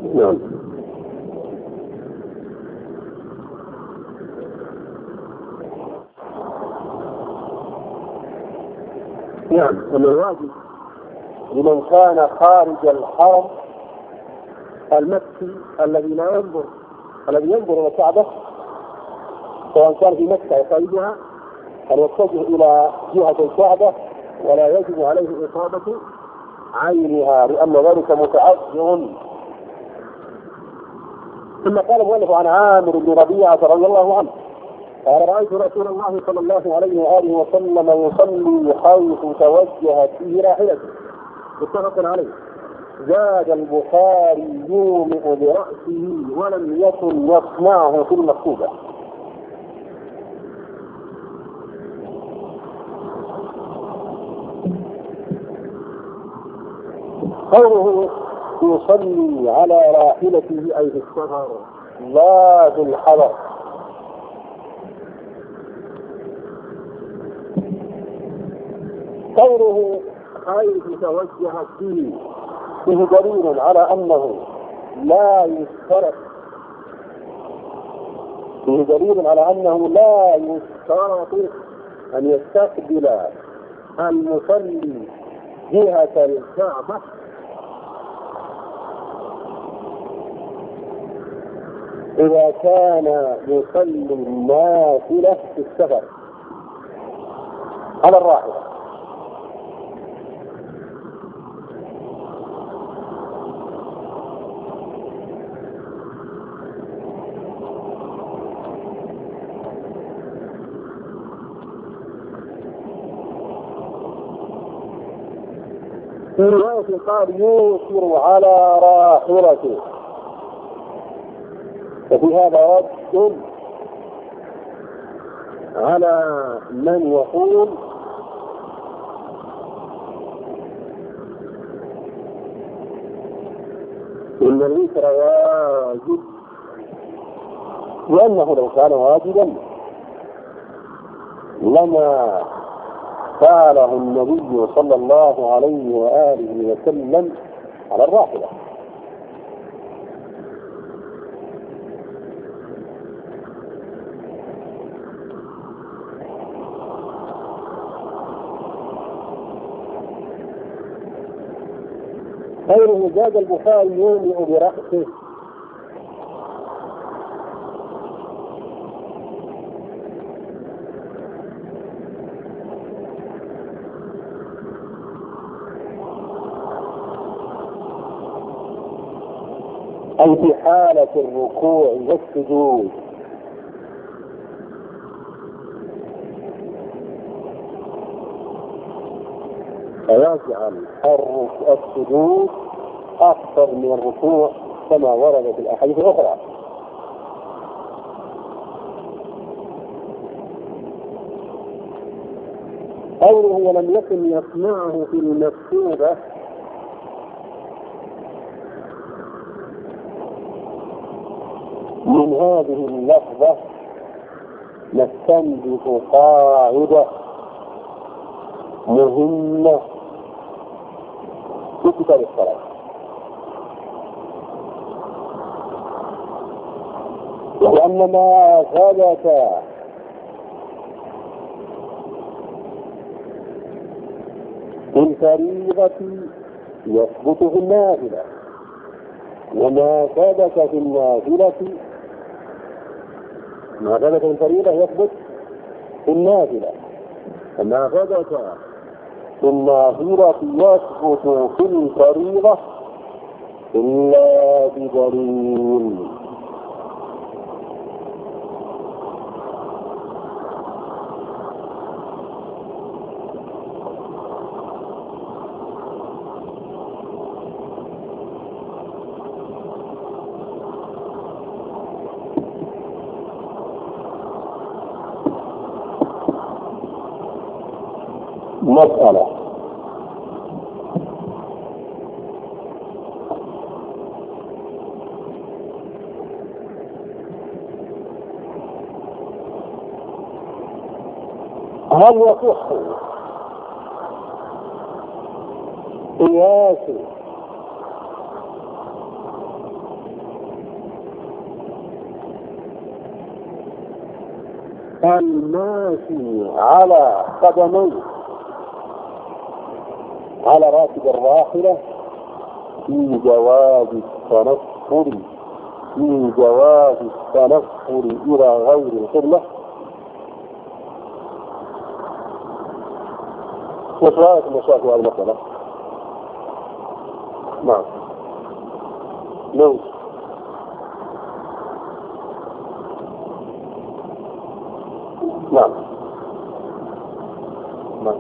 نعم. نعم. من الواجب لمن كان خارج الحرم المكي الذي ينظر إلى الكعبة سواء كان في مكة يصعدها أن يتجه إلى جهة الكعبة ولا يجب عليه إصابة عينها لأن ذلك متعذر. ثم قال المؤلف عن عامر بن ربيعة رضي الله عنه قال رأيت رسول الله صلى الله عليه وآله وسلم يصلي حيث توجهت فيه راحلته. متفق عليه. زاد البخاري يومئ برأسه ولم يكن يصنعه في المكتوبة. قوله يصلي على راحلته أي في السفر لا في الحضر. قوله حيث توجهت فيه دليل على أنه لا يشترط أن يستقبل المصلي جهة الكعبة إذا كان يصلي النافلة في السفر على الراحلة. في رواية قال يوسر على راحلته، وفي هذا رد على من يقول إن الوتر واجب، لأنه لو كان واجبا لما فعله النبي صلى الله عليه وآله وسلم على الراحلة. غيره زاد البخاري يومئ برأسه. أي في حالة الركوع والسجود. فيجعل السجود أكثر من الركوع كما ورد في الأحاديث الأخرى. قوله ولم يكن يصنعه في المكتوبة من هذه اللفظة نستنبط قاعدة مهمة في كتاب الصلاة، وأن ما ثبت في الفريضة يثبت في النافلة، وما ثبت في النافلة ما ثبت في الفريضة يثبت في النافلة، وما ثبت في النافلة يثبت في الفريضة إلا بدليل. مسألة: هل يصح قياس الماشي على قدميه على راكب الراحلة في جواز التنفل إلى غير القبلة. وش رأيك المشايخ في هذه المسألة؟ نعم. ليش؟ نعم. نعم.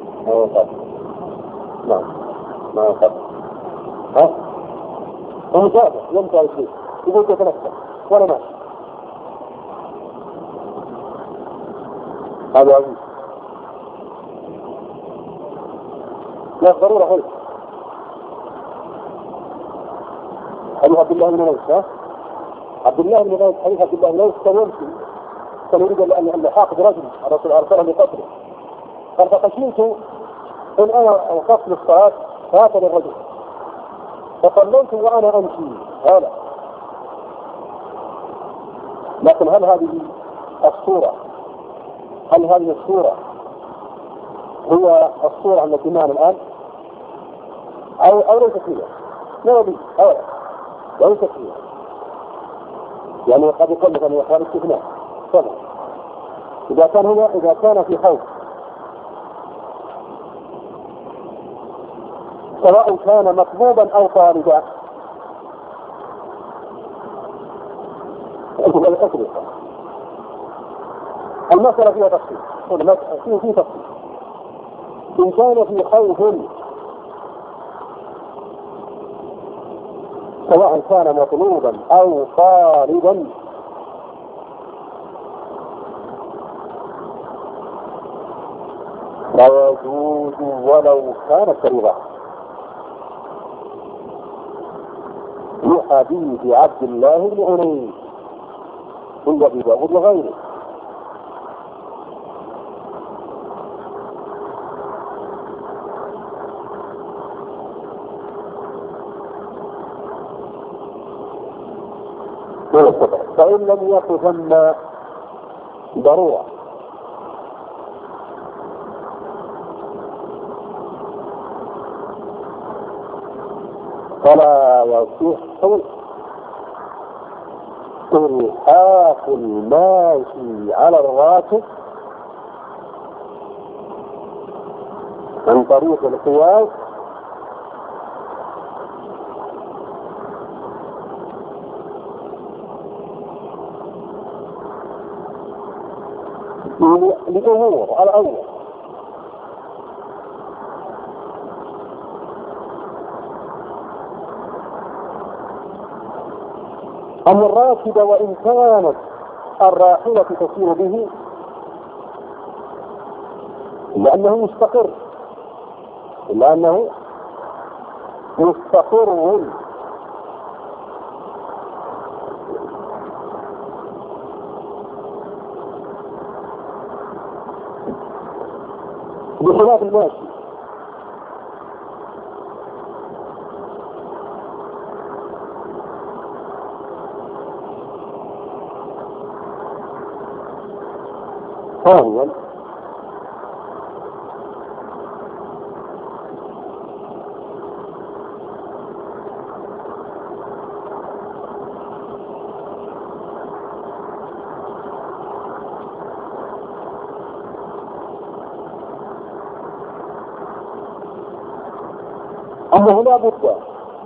نعم. نعم. ها؟ ومتابع يمتع الشيء يقول تتنفس ولا ماشي. هذا عزيز. لا ضرورة خلق حديث عبد الله بن أنس. عبد الله بن أنس حديث عبد الله بن أنس كان يمشي، كان يريد أن يحاق برجل الرسول أرسله لقتله، قال فخشيت إن أنا أوقفت للصلاة فاتني الرجل فصليت وأنا أمشي. هذا لكن هل هذه الصورة هي الصورة التي معنا الآن أو ليست هي؟ نبي أو ليست هي، يعني قد يقول مثلا يا أخوان استثناء طبعا إذا كان في خوف سواء كان مطلوبا أو طالبا. المسألة فيها تفصيل، في تفصيل. إن كان في خوف سواء كان مطلوبا أو طالبا لا يجوز ولو كان فريضة، لحديث عبد الله بن أنيس عند أبي داود وغيره. فإن لم يكن ثم ضرورة فلا يصح إلحاق الماشي على الراكب عن طريق القياس لأمور الأول. أن الراكب وإن كانت الراحلة تسير به لأنه مستقر بخلاف الماشي. ثانيا أنه لا بد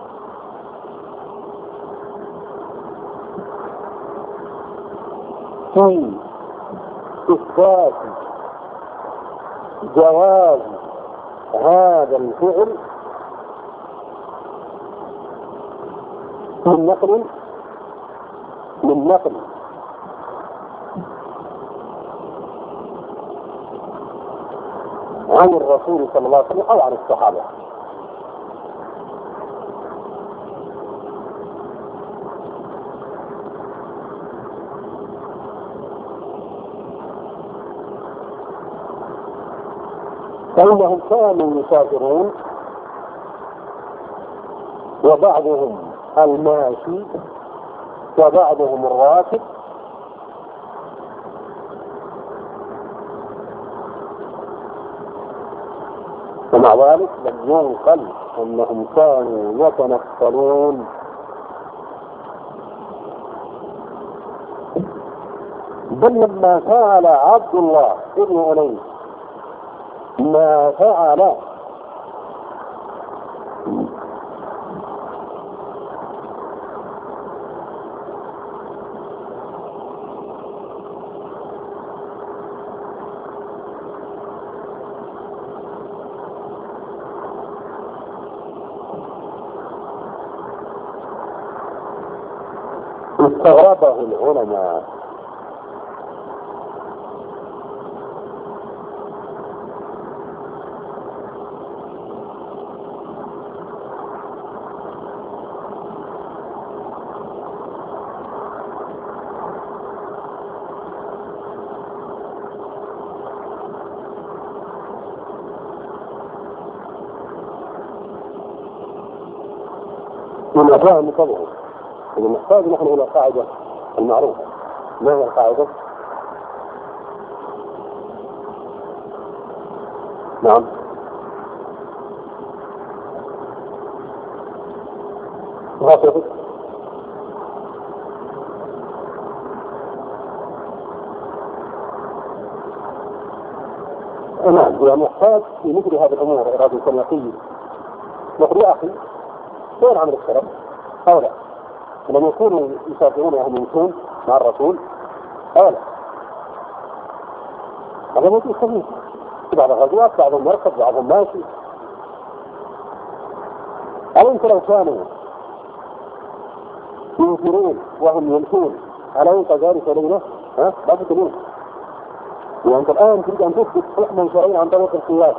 في إثبات جواز هذا الفعل من نقل عن الرسول صلى الله عليه وسلم أو عن الصحابة. فإنهم كانوا يسافرون وبعضهم الماشي وبعضهم الراكب ومع ذلك لم ينقل أنهم كانوا يتنفلون. بل لما فعل عبد الله ابن أنيس ما فعل استغربه العلماء. من أفهم طبعا إذا نحتاج نحن إلى قاعدة المعروفة. ما هي القاعدة؟ نعم. ما تفهم؟ نعم. يعني نحتاج في مثل هذه الأمور إرادة سلوكية. نقول يا أخي غير عمل الشرف أو لا؟ لم يكونوا يسافرون وهم يمشون مع الرسول أو لا؟ هذا موضوع صحيح. بعض الغزوات بعضهم مركب بعضهم ماشي. أليس لو كانوا ينفرون وهم يمشون أليس ذلك ليلة؟ لا بد منه. وأنت الآن تريد أن تثبت حكما شرعيا عن طريق القياس.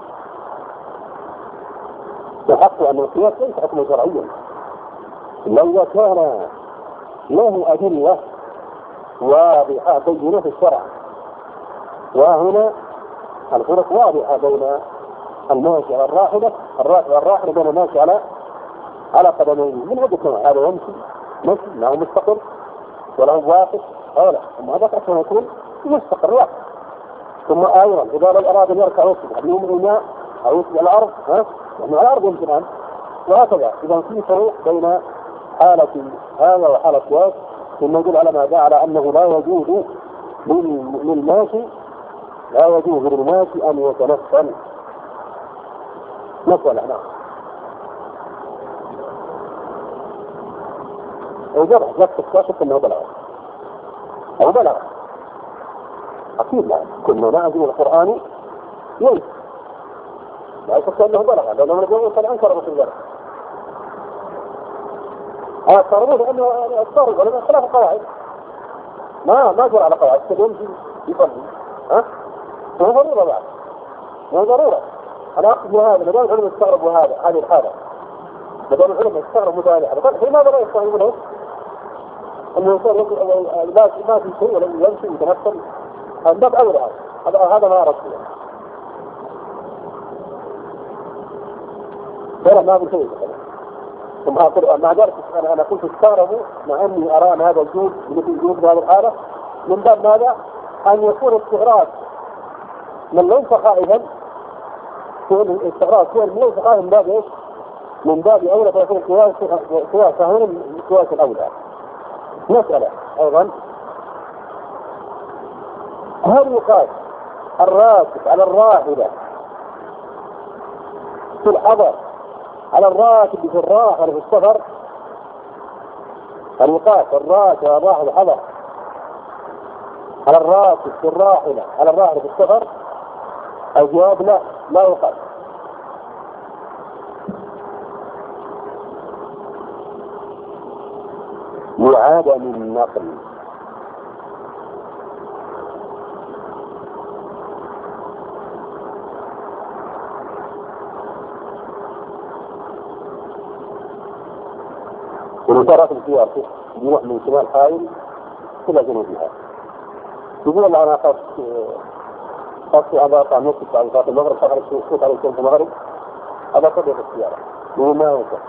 الحق أن القياس ليس حكما شرعيا. لو كان له أدلة واضحة بينة في الشرع، وهنا الفرق واضحة بين الماشي على الراحلة الراكب على الراحلة بين الماشي على قدميه. من عدة هذا يمشي ماشي له مستقر وله واقف أو لا، ثم هذا أصلا يكون مستقر واقف. ثم أيضا إذا لم أراد أن يركع ويسجد هل يوم الماء أو يسجد على الأرض؟ يعني على الأرض يمكن أن، وهكذا. إذا في فروق بين حالة هذا وحالة ذاك، ثم يدل على ماذا؟ على أنه لا يجوز للماشي أن يتنفل. مثلا نعم وجرح ذات الكاشف أنه بلغ أو بلغ أكيد لا كنا نعزم القرآن يلي لا يفكر أنه بلغ لأنه نقول قد أنكر رسول الله أكثروا لأنه أكثروا ولم خلاف القواعد ما جرى على قواعد يمشي يصلي هو ضرورة بعد هو ضرورة. أنا أقصد هذا مدام العلم يستغربوا هذه الحالة، مدام العلم يستغربوا هذه الحالة لماذا لا يستغربونه؟ أنه يصير ما في شيء ولم يمشي يتنفل من باب أولى. هذا ما أردت له ما في شيء. ثم مع ذلك أنا كنت استغربوا مع أني أرى أن هذا الجود مثل جود هذه الحالة من باب ماذا؟ أن يكون استغراق من ليس خائفا الاستغراق من ليس خائفا من باب إيش؟ من باب أولى فيكون قياس هنا من قياس الأولى. مسألة أيضا هل يقاس الراكب على الراحلة في الحضر على الراكب في الراحلة في السفر؟ هل يقاس الراكب على الراحلة حضر على الراكب في الراحلة على الراحلة في السفر؟ الجواب لا يقاس. لعدم النقل. والإشارات السيارة يروح من شمال حائل إلى جنوبها. يقول أنا قصت هذا طعم نصف على صلاة المغرب شغل الشيخ على الشيخ المغرب هذا طبيعة السيارة وما يوقف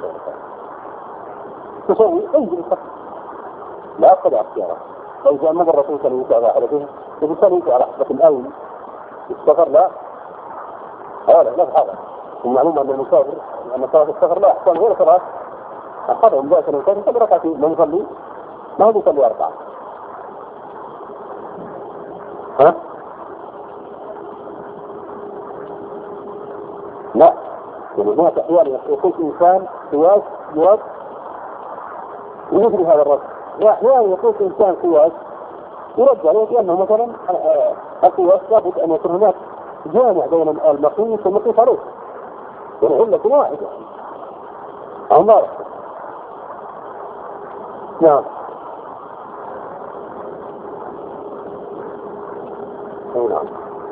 تسوي انزل فقط لا أقضع السيارة. فإذا مر الرسول كان يوقع على حالته الإنسان يوقع على حالة الأول السفر لا في هذا المعلومة أن المسافر أن صلاة السفر لا أحسن غير صلاة الحضر، من ذلك المسافر يصلي ركعتين، من يصلي ما هو يصلي 4. ها؟ لا، يعني هناك أحيانا يكون إنسان قياس يرد ويجري هذا الرد، وأحيانا يكون إنسان قياس يرد عليه، لأنه مثلا القياس لابد أن يكون هناك جامع بين المقيس والمقيس عليه، يعني علة واحدة أو ما رأيك؟ نعم. نعم.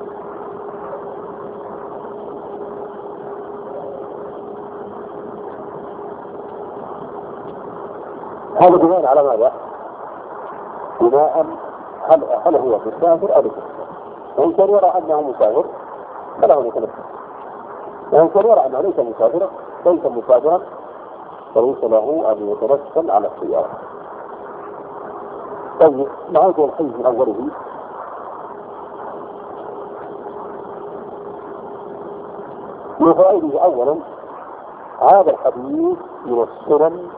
هذا بناء على ماذا؟ بناء هل هو مسافر أو ليس؟ وإن كان يرى أنه مسافر فله يتنفس، وإن كان يرى أنه ليس مسافرا فليس له أن يتنفس على السيارة. طيب نعود الحديث من أوله. من فوائده أولا هذا الحديث من السنن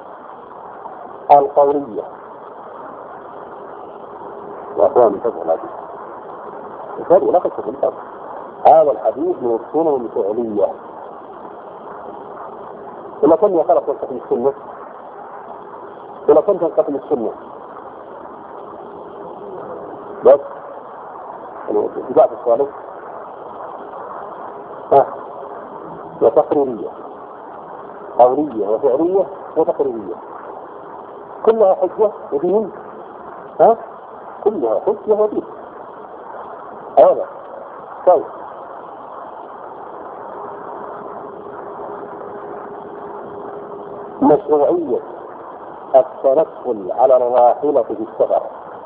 القولية، وأخوان انتبهوا الحديث الفرق لا تكتب الفرق. هذا الحديث من السنن الفعلية، إلا كان يخلق ينقسم السنة، إلا كان ينقسم السنة بس اتباع الصالح وتقريرية، قولية وفعلية وتقريرية، كلها حجة ودين. كلها حجة ودين. هذا طيب. مشروعية التنقل على الراحلة في السفر.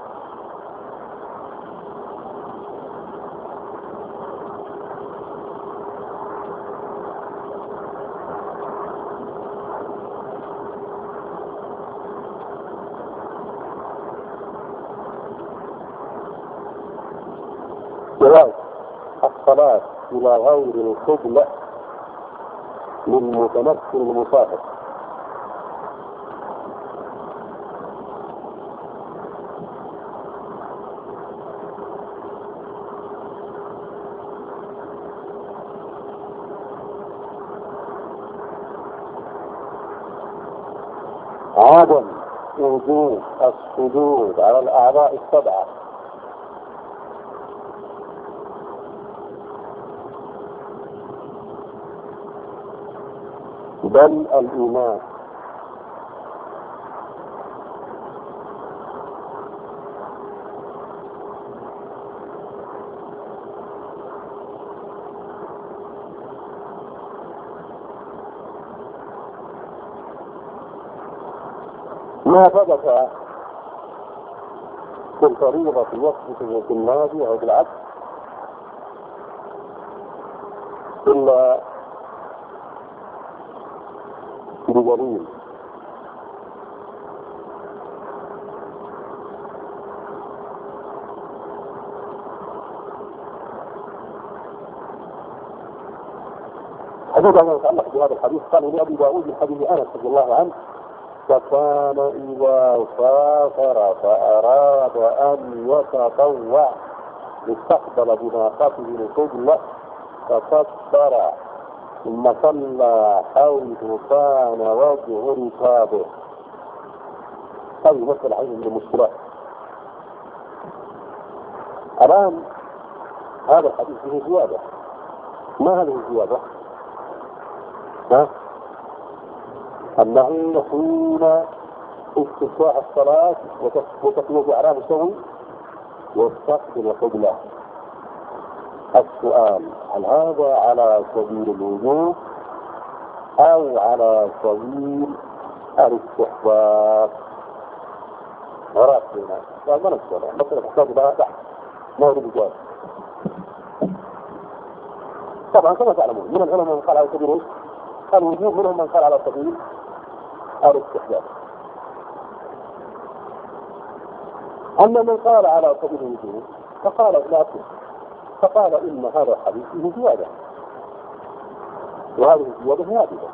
جواز الصلاة إلى غير القبلة للمتمكن المسافر. عدم وجوب السجود على الأعضاء السبعة، بل الإيمان. ما ثبت في الفريضة يثبت في النادي أو بالعكس إلا بدليل. حديث أن يتعلق بهذا الحديث قال لأبي داود من حديث أنس رضي الله عنه: فكان إذا سافر فأراد أن يتطوع استقبل بناقته القبلة فكبر ثم صلى حيث كان وجه ركابه. هذه مسألة عين من المشكلات. الآن هذا الحديث فيه زيادة. ما هذه الزيادة؟ أنه حين استفتاح الصلاة وتكبير إحرام سوي يستقبل القبلة. السؤال: هل هذا على سبيل الوجوب أو على سبيل الاستحباب؟ ورأسنا لا ما نسأل مثلا تحتاج إلى بحث ما يريد الجواب. طبعا كما تعلمون من العلماء من قال على سبيل الوجوب، منهم من قال على سبيل الاستحباب. أما من قال على سبيل الوجوب فقال إن هذا الحديث فيه زيادة. وهذه الزيادة نادرة.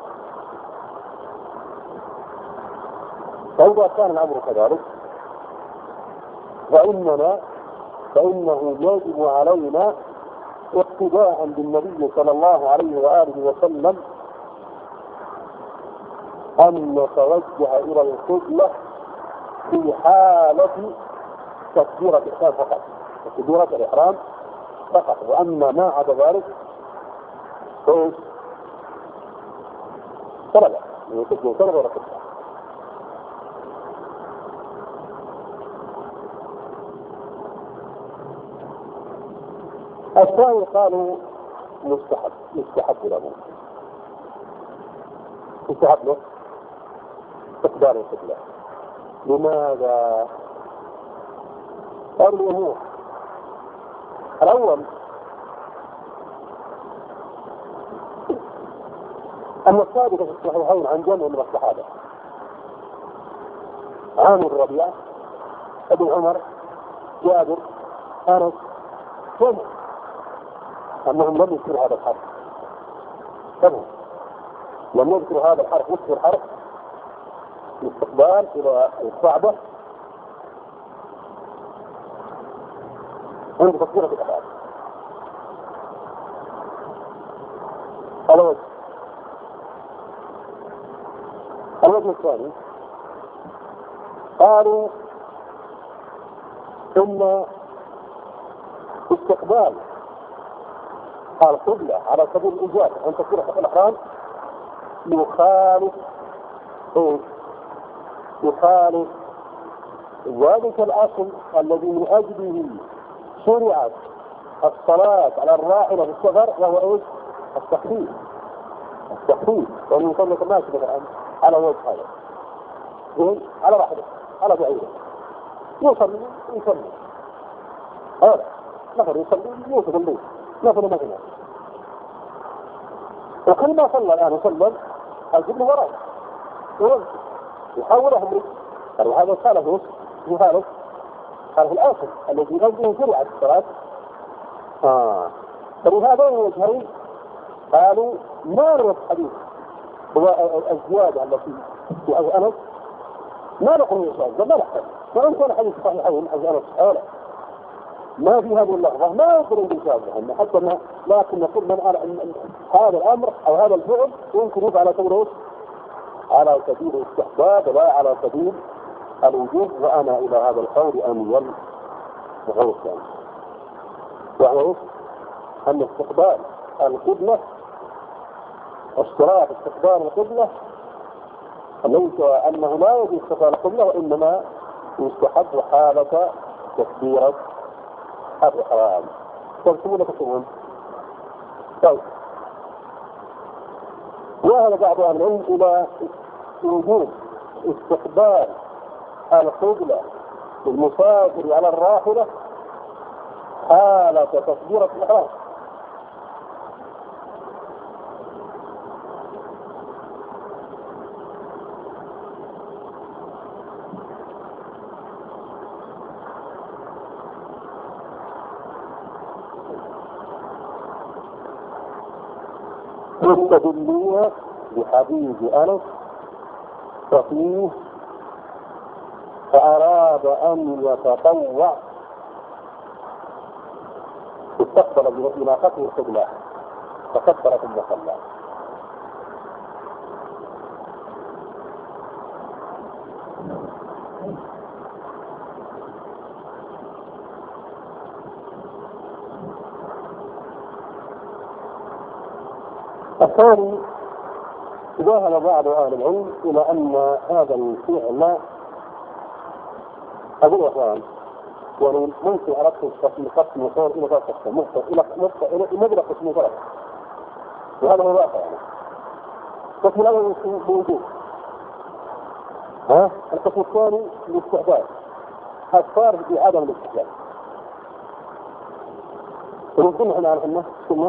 فإذا كان الأمر كذلك فإنه يجب علينا اقتداء بالنبي صلى الله عليه وآله وسلم أن نتوجه إلى القبلة في حالة تكبيرة الإحرام فقط، تكبيرة الإحرام فقط، وأما ما عدا ذلك فإيش؟ طلبة يكتب طلبة ولا قبلة. الثاني قالوا مستحب له استقبال القبلة. لماذا؟ قالوا الأمور. الأول أن الثابت في الصحيحين عن جمع من الصحابة عامر الربيع، ابن عمر، جابر، أنس، جمع أنهم لم يذكروا هذا الحرف. لم يذكروا هذا الحرف، يذكر حرف الاستقبال إلى الكعبة عند تكبيرة الإحرام. هذا الوجه الثاني قالوا إن استقبال القبلة على سبيل الإجابة عند تكبيرة الإحرام يخالف ذلك الأصل الذي من أجله شرعت الصلاة على الراحلة في السفر، وهو التخفيف. ومن يصلي الناس مثلا على وجه هذا على راحلة على بعيدة يصلي هذا نفر يصلي يوصل الليل نفر مثلا، وكل ما صلى الآن يصلي القبلة وراء يحاول أمره. هذا خالف الأصل الذي يجب شرعت الصلاة. فلهذين الوجهين قالوا ما نرى الحديث هو الزيادة التي في أنس ما نقول يصال ما نحتاج، وإن كان حديث صحيحين أنس أولا ما في هذه اللحظة ما يقولون بالشاذة حتى ما، لكن نقول من هذا الأمر أو هذا الفعل يمكن يفعل على سبيل على سبيل الاستحباب لا على سبيل الوجوب، وأنا إلى هذا القول أميل وغير الثاني، وهو أن استقبال القبلة اشتراط استقبال القبلة ليس أنه لا يجوز استقبال القبلة، وإنما يستحب حالة تكبيرة الإحرام. تكتبون طيب، وهذا بعض أهل العلم إلى وجوب استقبال القبلة للمسافر على الراحلة حالة تكبيرة الإحرام. يستدلون بحديث أنس ففيه فأراد أن يتطوع استقبل بناقته القبلة فكبر ثم صلى. الثاني ذهب بعض أهل العلم إلى أن هذا الفعل أقول يا أخوان يعني ممكن أردت قسم وصول إلى ذلك قسم إلى مبلغ قسم ثلاث، وهذا هو واقع يعني. القسم الأول موجود القسم الثاني الاستحباب الصار في عدم الاستحباب. ونظن احنا عن أنه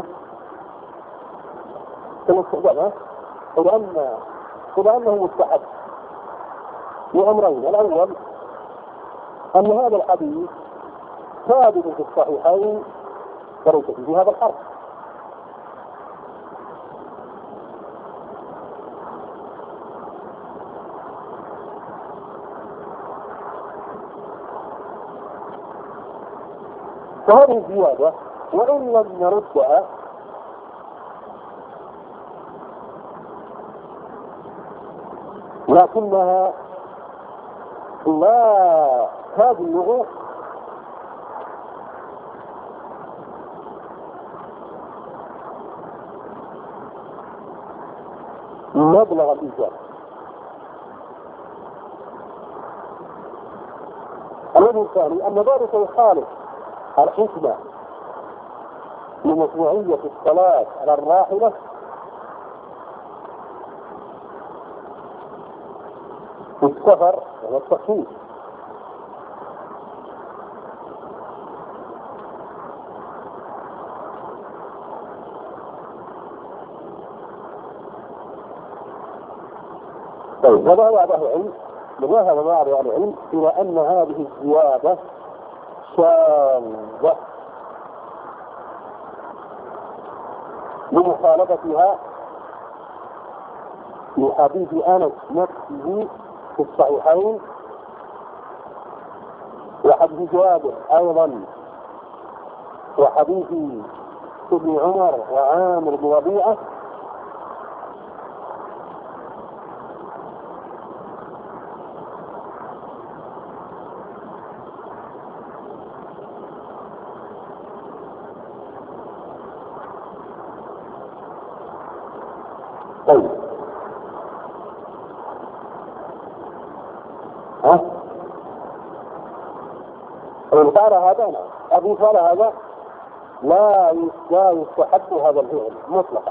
كما استحباب إذا أنه مستحب لأمرين. الأول أن هذا الحديث ثابت في الصحيحين وليس في هذا الحرف، فهذه الزيادة وإن لم نردها لكنها لا تبلغ مبلغ الإيجاب. الوجه الثاني أن ذلك يخالف الحكمة لمشروعية الصلاة على الراحلة في السفر والتخفيف. طيب، وذهب بعض أهل العلم إلى أن هذه الزيادة شاذة لمخالفتها لحديث أنس نفسه في الصحيحين وحديث جابر أيضا وحديث ابن عمر وعامر بن ربيعة. طيب، وإن فعل هذا أبي فعل هذا لا يستحب هذا الفعل مطلقا.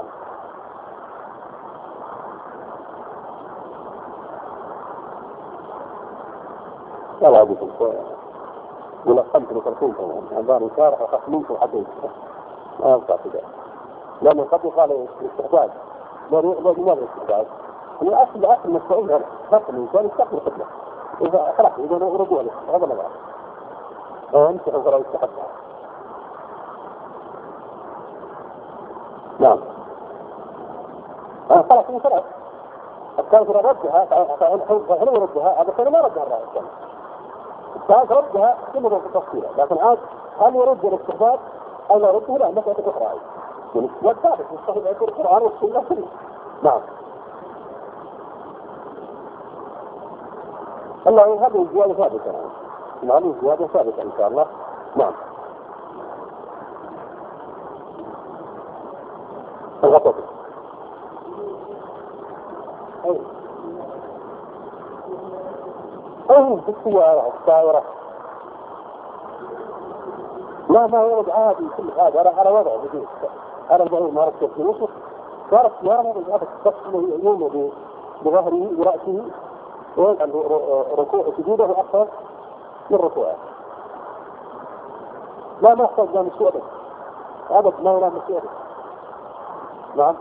لا بكم ولقمت لتركوكم عبارة شارح وخصمينكم حديث ما يبقى كذا، لأنه قد يقال الاستحباب لماذا الاستحباب؟ الأصل المسؤول هذا خاصة الإنسان يستقبل قبله إذا خلاص إذا رجوع له هذا لا بأس أمسحوا فلا يستحبها. نعم خلاص من ثلاث الكافر ردها فهل يردها هذا كان ما ردها الرأي الكافر ردها ثم تفصيله، لكن عاد هل يرد الاستحباب أو لا يرده؟ لا مسألة أخرى يعني والثابت مستحيل يكون القرآن والسنة كله. نعم الله هذه الزيادة ثابتة. نعم هذه الزيادة ثابتة إن شاء الله. نعم الغطاء أي في السيارة السائرة ما يرد عادي كل هذا على وضعه بدون أنا البعير ما ركبت في وسط صارت السيارة ما رد هذا الشخص يوم بظهره برأسه ويجعل ركوع سجوده أكثر من ركوعه. لا ما يحتاج لا مسيء أبد ما يرى مسيء. نعم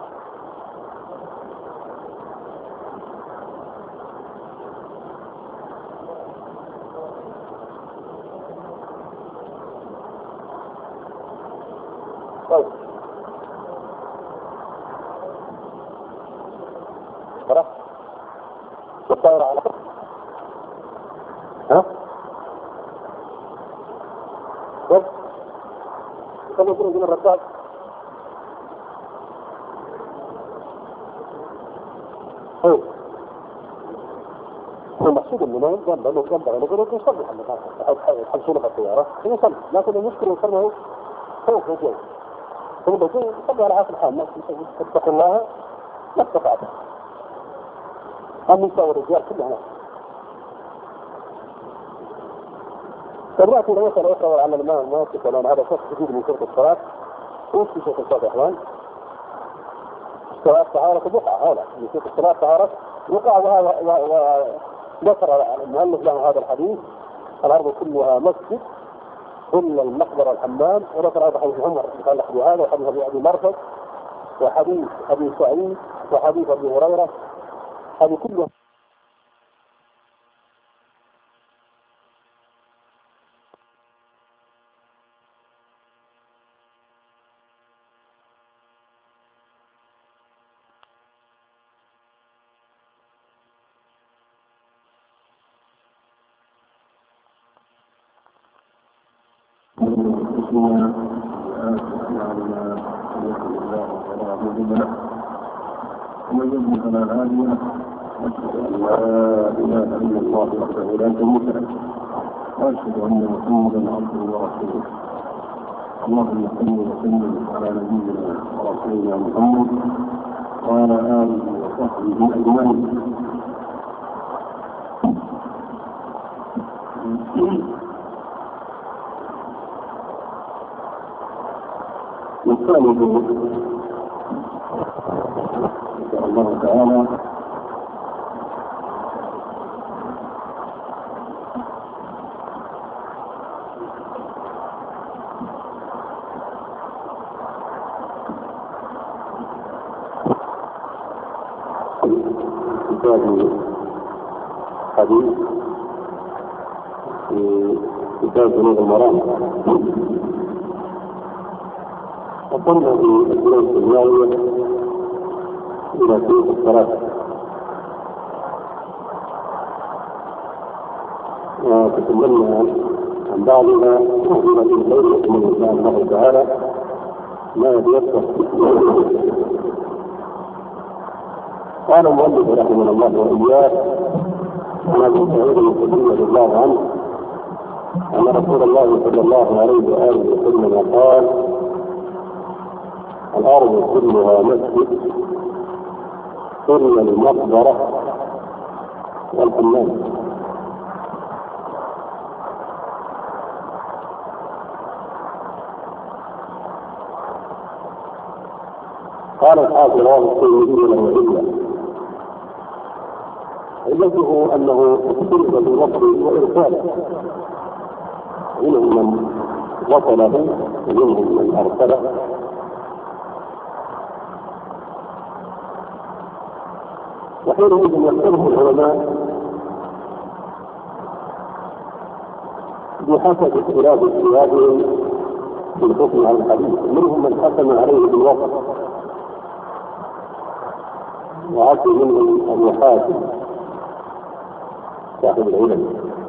طيب خلاص والطائرة على ها طيب كم يكون من الركاب المقصود انه جنبه يصلح المكان يحبسونه في الطيارة يصلح، لكن المشكلة يصلحه فوق الجو ثم يصلي على عاصل الحال. اتقوا الله ما استطعتم النساء والرجال كلها. فالرأس إلى مسألة أخرى وعلى الماء الموقف ولأن هذا شخص جديد من شرط الصلاة. وش في شرط الصلاة يا إخوان؟ الصلاة طهارة بقعة هذا من شرط الصلاة طهارة بقعة. وذكر المؤلف له هذا الحديث الأرض كلها مسجد إلا المقبرة الحمام. وذكر هذا حديث عمر يتعلق بهذا وحديث أبي مرثد وحديث أبي سعيد وحديث أبي هريرة. هذه كلها أنفسنا أعمالنا من يهده الله فلا مضل له ومن يضلل فلا هادي له وأشهد أن لا إله إلا الله وحده لا شريك له وأشهد أن محمدا عبده ورسوله. اللهم صل وسلم على نبينا ورسولنا محمد وعلى آله وصحبه أجمعين. نستعرض إن شاء الله تعالى كتاب حديث في كتاب بلوغ المرام. وصلنا في الدروس الماضية إلى سوق الصلاة، وتكلمنا عن بعضها وإلى الخير من الله تعالى ما يتيسر. قال المؤلف رحمه الله وإياه عن أبي سعيد الخدري رضي الله عنه أن رسول الله صلى الله عليه وآله وسلم قال: الأرض كلها مسجد إلا المقبرة والحمام. قال الحافظ الترمذي له علته أنه اختلف في الوصف وإرساله، منهم من وصله ومنهم من أرسله، وحينئذ يختلف العلماء بحسب اختلاف اجتهادهم في الحكم على الحديث. منهم من حكم عليه بالوصف، وعصر منهم أبو حاتم صاحب العلم،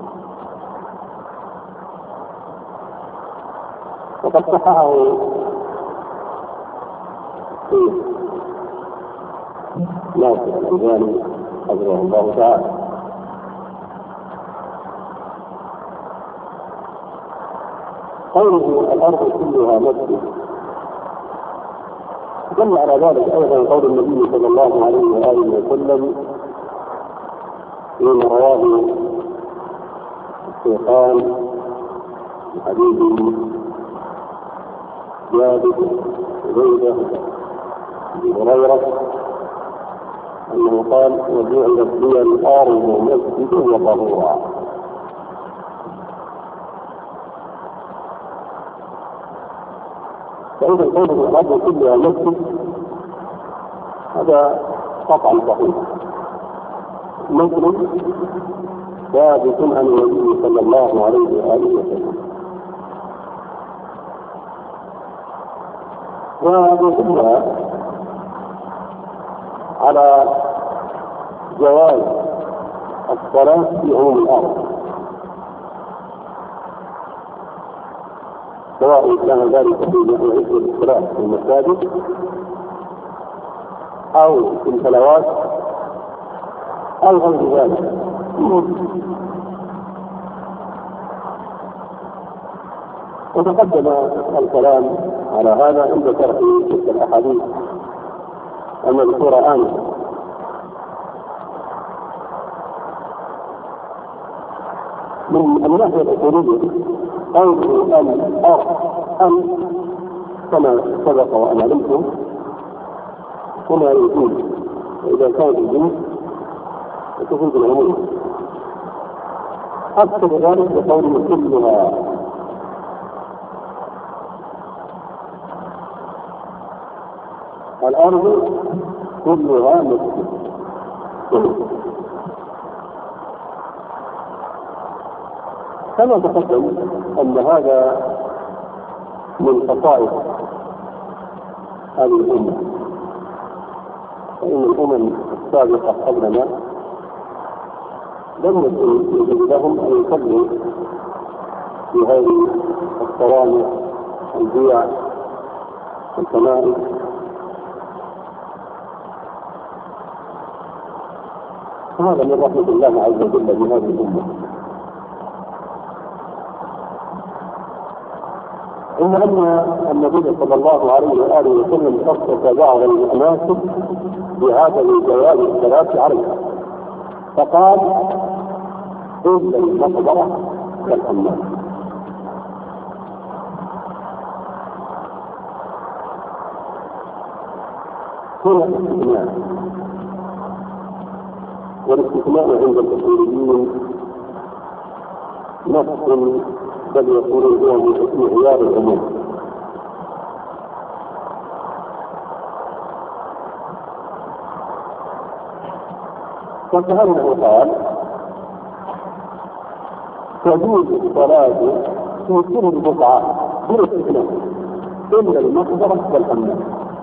وقد صححه في ناصر الألباني حفظه الله تعالى. قوله الأرض كلها مسجد دل على ذلك أيضا قول النبي صلى الله عليه وآله وسلم فيما رواه الشيخان من حديث جابر زيد بن هريرة أنه قال: وجعلت لي الأرض مسجدا وطهورا. فإذا قوله الأرض كلها مسجد هذا قطعا صحيح، مسجد ثابت عن النبي صلى الله عليه وآله وسلم، ويدل على جواز الصلاة في عموم الأرض، سواء كان ذلك في عدة الصلاة في المساجد أو في الفلوات أو غير ذلك. وتقدم الكلام على هذا عند شرح تلك الأحاديث المذكورة آنفا. من الناحية الأصولية قوله الأرض كما سبق وأن علمتم هنا يجوز، وإذا كان الجنس تفيد العموم. أكثر ذلك بقوله كلها، الأرض كلها مسجد. كما تقدم أن هذا من خصائص هذه الأمة، فإن الأمم السابقة قبلنا لم يكن يجوز لهم أن يصلوا في هذه الصوامع البيع والكنائس هذا من رحمة الله عز وجل بهذه الأمة. إلا أن النبي صلى الله عليه وآله وسلم خصص بعض المناسك بهذا الجواز الثلاث عليها، فقال إلا المقبرة كالحمام. هنا استثناء، والاستثناء عند الأصوليين نص بل يقولون هو من معيار العموم. وكأنه قال تجوز الصلاة في كل البقعة بلا استثناء إلا المقبرة والحمام.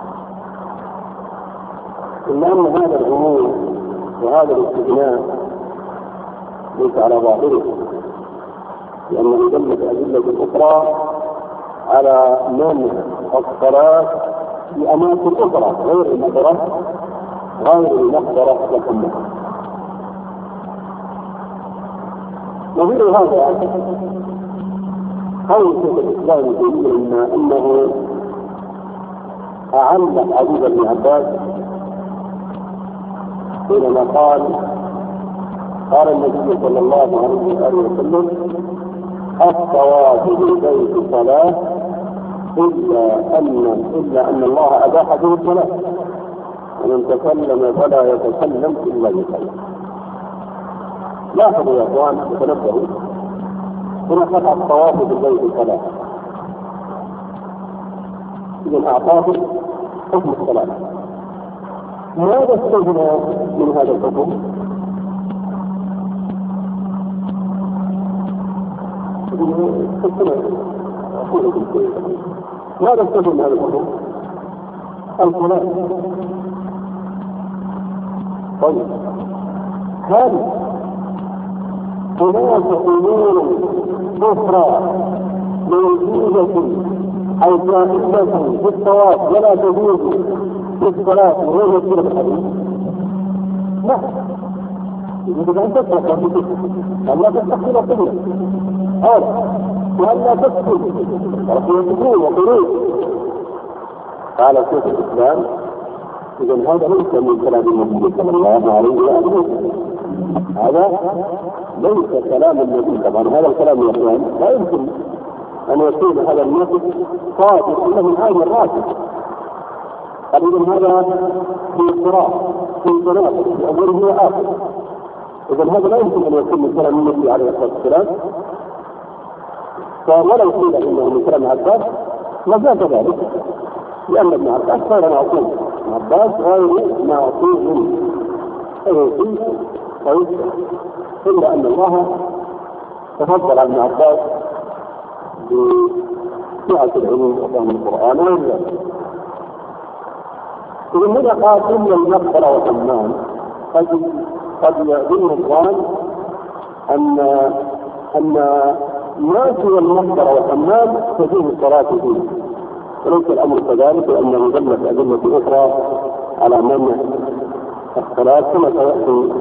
إلا أن هذا العموم وهذا الاستثناء ليس على ظاهره، لأنه دلت أدلة أخرى على منع الصلاة في أماكن أخرى غير المقبرة والحمام. نظير هذا قول شيخ الإسلام يقول أنه أعلق حديث ابن عباس حينما قال النبي صلى الله عليه وسلم الطواف بالبيت صلاة إلا أن الله أباح به الصلاة، ومن تكلم فلا يتكلم إلا بخير. لاحظوا يا اخوان تنبهوا، هنا قطع الطواف بالبيت صلاة، إذن أعطاه حكم الصلاة. ماذا استثنى من هذا الحكم؟ ماذا استثنى من هذا الحكم؟ الصلاة. طيب هل هناك أمور أخرى موجودة أو جائزة في الطواف ولا تجوز في الصلاة غير مذكورة الحديث؟ لا، يجب أن تترك أن لا تستقبل القبلة وأن لا تدخل ركوع وخروج. قال شيخ الإسلام إذن هذا ليس من كلام النبي صلى الله عليه وسلم، هذا ليس كلام النبي. طبعا هذا الكلام يا اخوان لا يمكن ان يكون هذا النص صادر انه من عين الراشد. اذا هذا في الصراط في الصراط في اوله واخره، اذا هذا لا يمكن ان يكون من كلام النبي عليه الصلاه والسلام. ولو قيل انه من كلام عباس لجاز ذلك، لان ابن عباس غير معصوم، عباس غير معصوم إلا أن الله تفضل على ابن عباس بسعة العلوم وفهم القرآن وغيره. إذن هنا قال إن المقبرة والحمام قد يظن الظان أن ما سوى المقبرة والحمام تجوز الصلاة فيه، وليس الأمر كذلك، لأنه دلت أدلة أخرى على منع الصلاة كما سيأتي.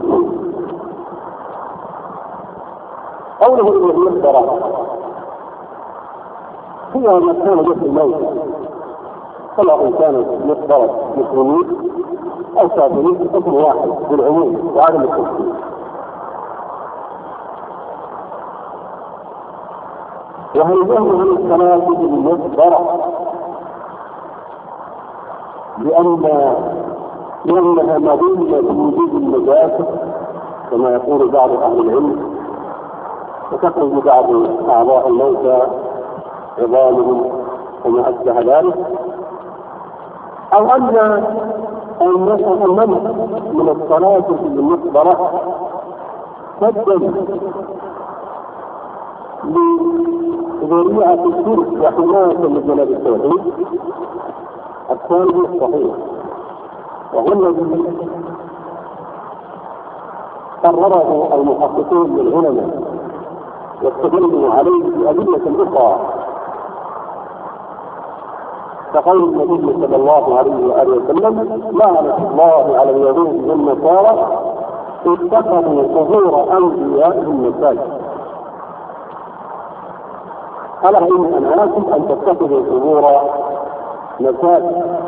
قوله إن المقبرة هي مكان جسد الموت، سواء كانت مقبرة مسلمين أو كافرين، حكم واحد بالعموم وعدم التفصيل. وهل يهمه الصلاة في المقبرة لأنها مظنة بوجود النجاسة كما يقول بعض أهل العلم، وتخرج بعض أعضاء الموتى عظامهم وما أشبه ذلك، أو أن المنع من الصلاة في المقبرة سدا لذريعة الشرك وحماية لجناب التوحيد. الثاني الصحيح وهو الذي قرره المحققون للعلماء واستدلوا عليه بأدلة أخرى كقول النبي صلى الله عليه وآله وسلم: لعنة الله على اليهود والنصارى اتخذوا قبور أنبيائهم مساجد. ألا إن أنهاكم أن تتخذوا قبور مساجد.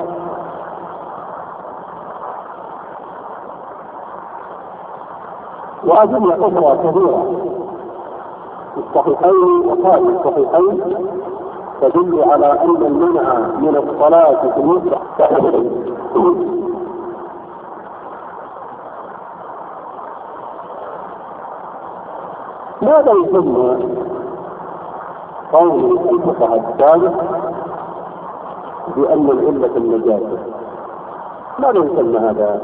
وأدلة أخرى كثيرة في الصحيحين وخارج الصحيحين تدل على أن المنع من الصلاة في المسجد. ماذا يسمى قول الفقهاء السابق بأن العلة النجاسة؟ ماذا يسمى هذا؟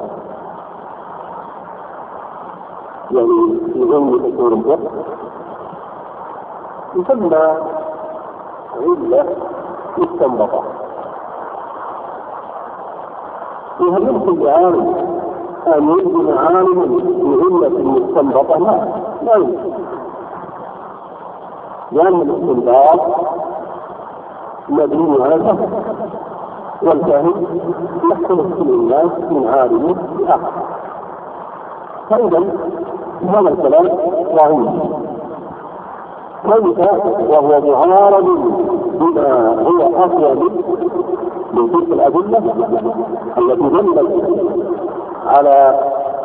يعني في ضمن أصول الفقه يسمى علة مستنبطة. وهل يمكن لعالم أن يلزم عالما بعلة مستنبطة؟ لا يمكن، لأن الاستنباط مبني على الفهم، والفهم يحكم كل الناس من عالم لآخر. فإذا هذا الكلام ضعيف، كيف وهو معارض بما هو أقوى من تلك الأدلة التي دلت على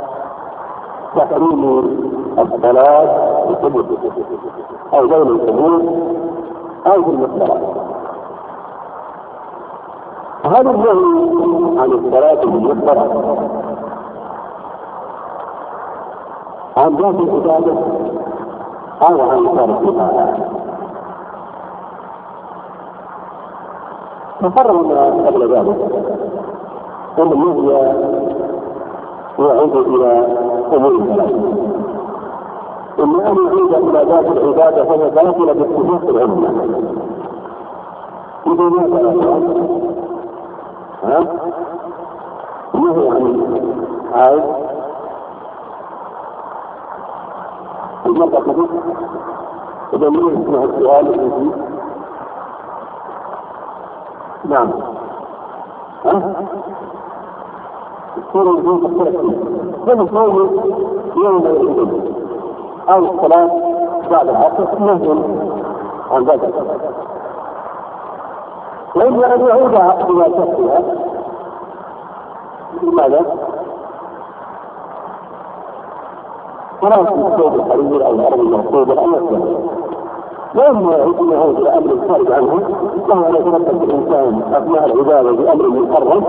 تحريم الصلاة في القبور أو بين القبور أو في المسجد. هذا النهي عن الصلاة في المسجد عن ذات العبادة أو عن تركها. تقررنا قبل ذلك أن النهي يعود إلى أمور ثلاثة. إما أن يعود إلى ذات العبادة فهي باطلة باتفاق العلماء. إذا ماذا النهي عن عاد المرأة تقول إذا من يسمع السؤال الذي نعم الصورة الجنة تختلف فيه من قوله يوم العيدين أو الصلاة بعد العصر نهي عن ذلك. وإما أن يعود إلى شخصها لماذا؟ فلا في الثوب الحرير أو الأرض المغصوبة أو الثوب. وإما يعود إلى أمر خارج عنه فهو لا يتمثل الإنسان أثناء العبادة بأمر محرم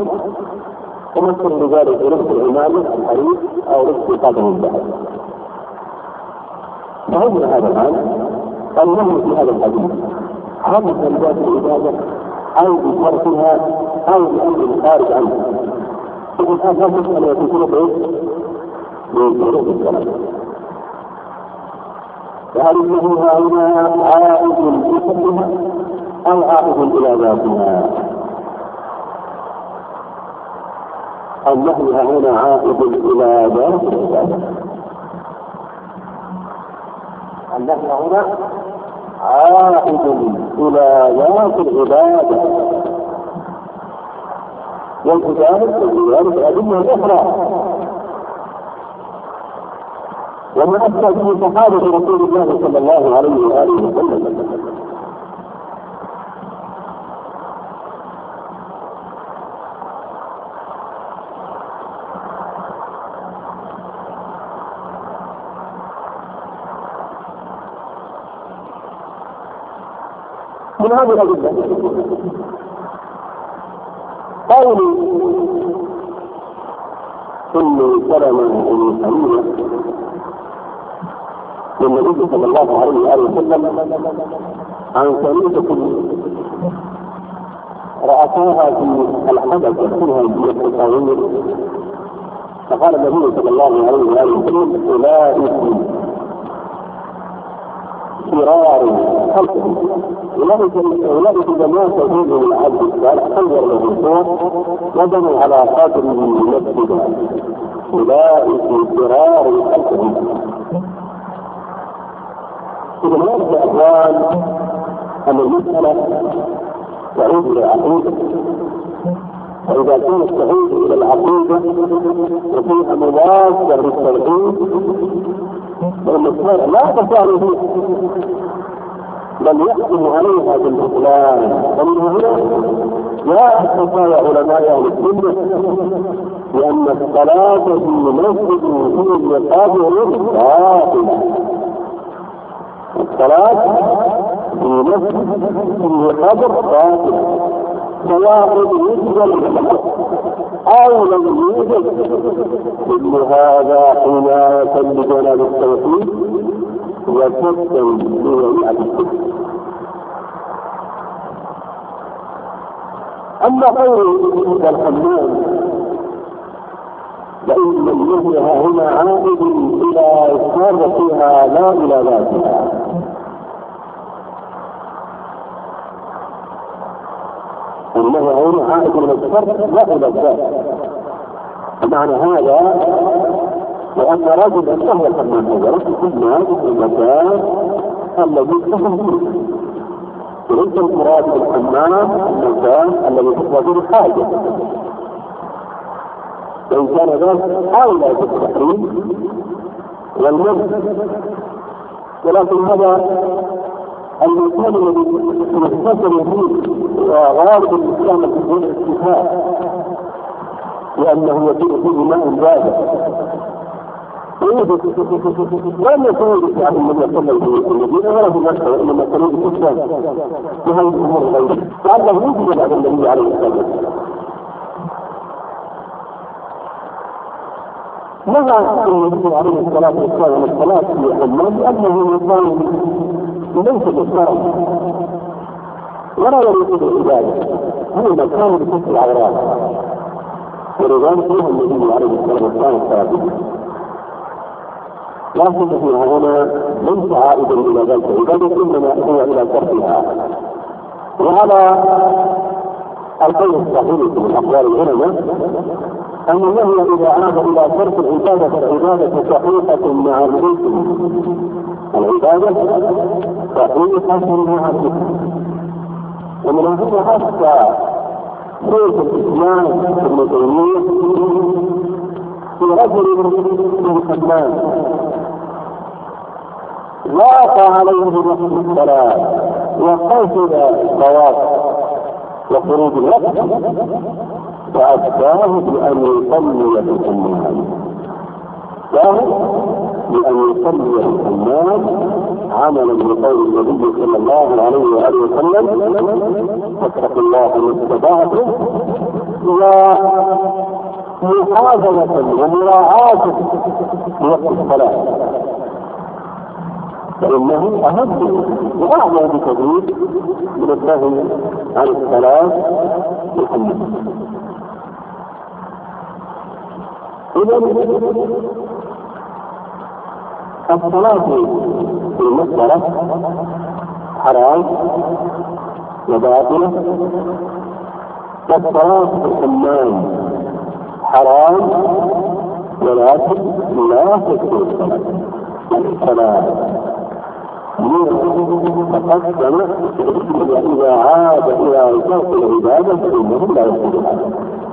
ومثل لذلك لبس العمامة الحرير أو لبس قدم البحر. فهم هذا الآن النهي في هذا الحديث عن ذات العبادة أو بتركها أو بأمر خارج عنه. إذن هذا المسألة يكون من ظروف الصلاة. فهل النهي هنا عائد لحكمها أو عائد إلى ذاتها؟ النهي هنا عائد إلى ذات العبادة. النهي هنا عائد إلى ذات العبادة، والعبادة الأدلة الأخرى. وما أثبت به صحابة رسول الله صلى الله عليه وآله وسلم. من هذه الأدلة قول ثم سلم بن حنيفة للنبي صلى الله عليه وآله وسلم عن كنيسة رأساها في الحدث يكونها في التصاوير، فقال النبي صلى الله عليه وآله وسلم: أولئك شرار خلقهم، أولئك جماعة تزيد من عبد الصالح خير له الصور وبنوا على قدره مسجدا، أولئك شرار خلقهم. إذا هذا الأخوان أن المسألة تعود إلى العقيدة. فإذا كانت تعود إلى العقيدة وفيها مواد للتوحيد والمسائل لا تساوي فيها بل يحكم عليها بالإسلام. ومن هنا جاءت فتاوى علماء أهل السنة لأن الصلاة في مسجد فيه المقابر باطلة. الصلاة في مسجد فيه قبر باطلة سواء يوجد أو لم يوجد. كل هذا حماية لجناب التوحيد وسدا لولي الكفر. أما قول الحمام فإن النهي هنا عائد إلى إصابتها لا إلى ذاتها. النهي هنا عائد إلى الشر لا إلى الذات. معنى هذا وأن رجلا فهو الحمام هذا رجل الناس في المكان الذي تهم فيه، وليس المراد بالحمام المكان الذي تقوى الحاجة، وإن كان ذلك أولى بالتحريم والمنع. ولكن هذا المكان الذي يتصل فيه وغالب الإسلام بدون اتفاق لأنه يكون فيه ماء بارد لم يكن الإسلام الذي يصلي فيه المدينة ولا في مكة، وإنما كانوا الإسلام وهذه الأمور غيره لعله يوجد بعد النبي عليه الصلاة والسلام. ماذا النبي عليه الصلاة والسلام الصلاة في حمام لأنه نظام ليس بالشرع ولا يريد العبادة، هو مكان بكسر الأعراض، ولذلك فيه النبي عليه الصلاة والسلام الثابت. لكن فيها هنا ليس عائدا إلى ذلك العبادة، إنما هو إلى تركها. وعلى القول الصحيح من أقوال العلماء أن الله إذا عاد إلى ترك العبادة فالعبادة صحيحة مع الرسل، العبادة صحيحة مع الرسل. ومن هنا حتى شيخ الإسلام ابن تيمية في رجل من حمام لاقى عليه نفس الصلاة وقصد الطواف وخروج الوقت فأتاه بأن يصلي في الحمام، بأن يصلي في الحمام عملا بقول النبي صلى الله عليه وآله وسلم فاتقوا الله ما استطعتم، ومحافظة ومراعاة وقت الصلاة، فإنه أهم وأعلى بكثير من النهي عن الصلاة في الحمام. إذن الصلاة في المسجد حرام وباطلة، والصلاة في الحمام حرام ولكن لا تكون الصلاة تقدم إذا عاد إلى ترك العبادة فإنه لا يكون هذا.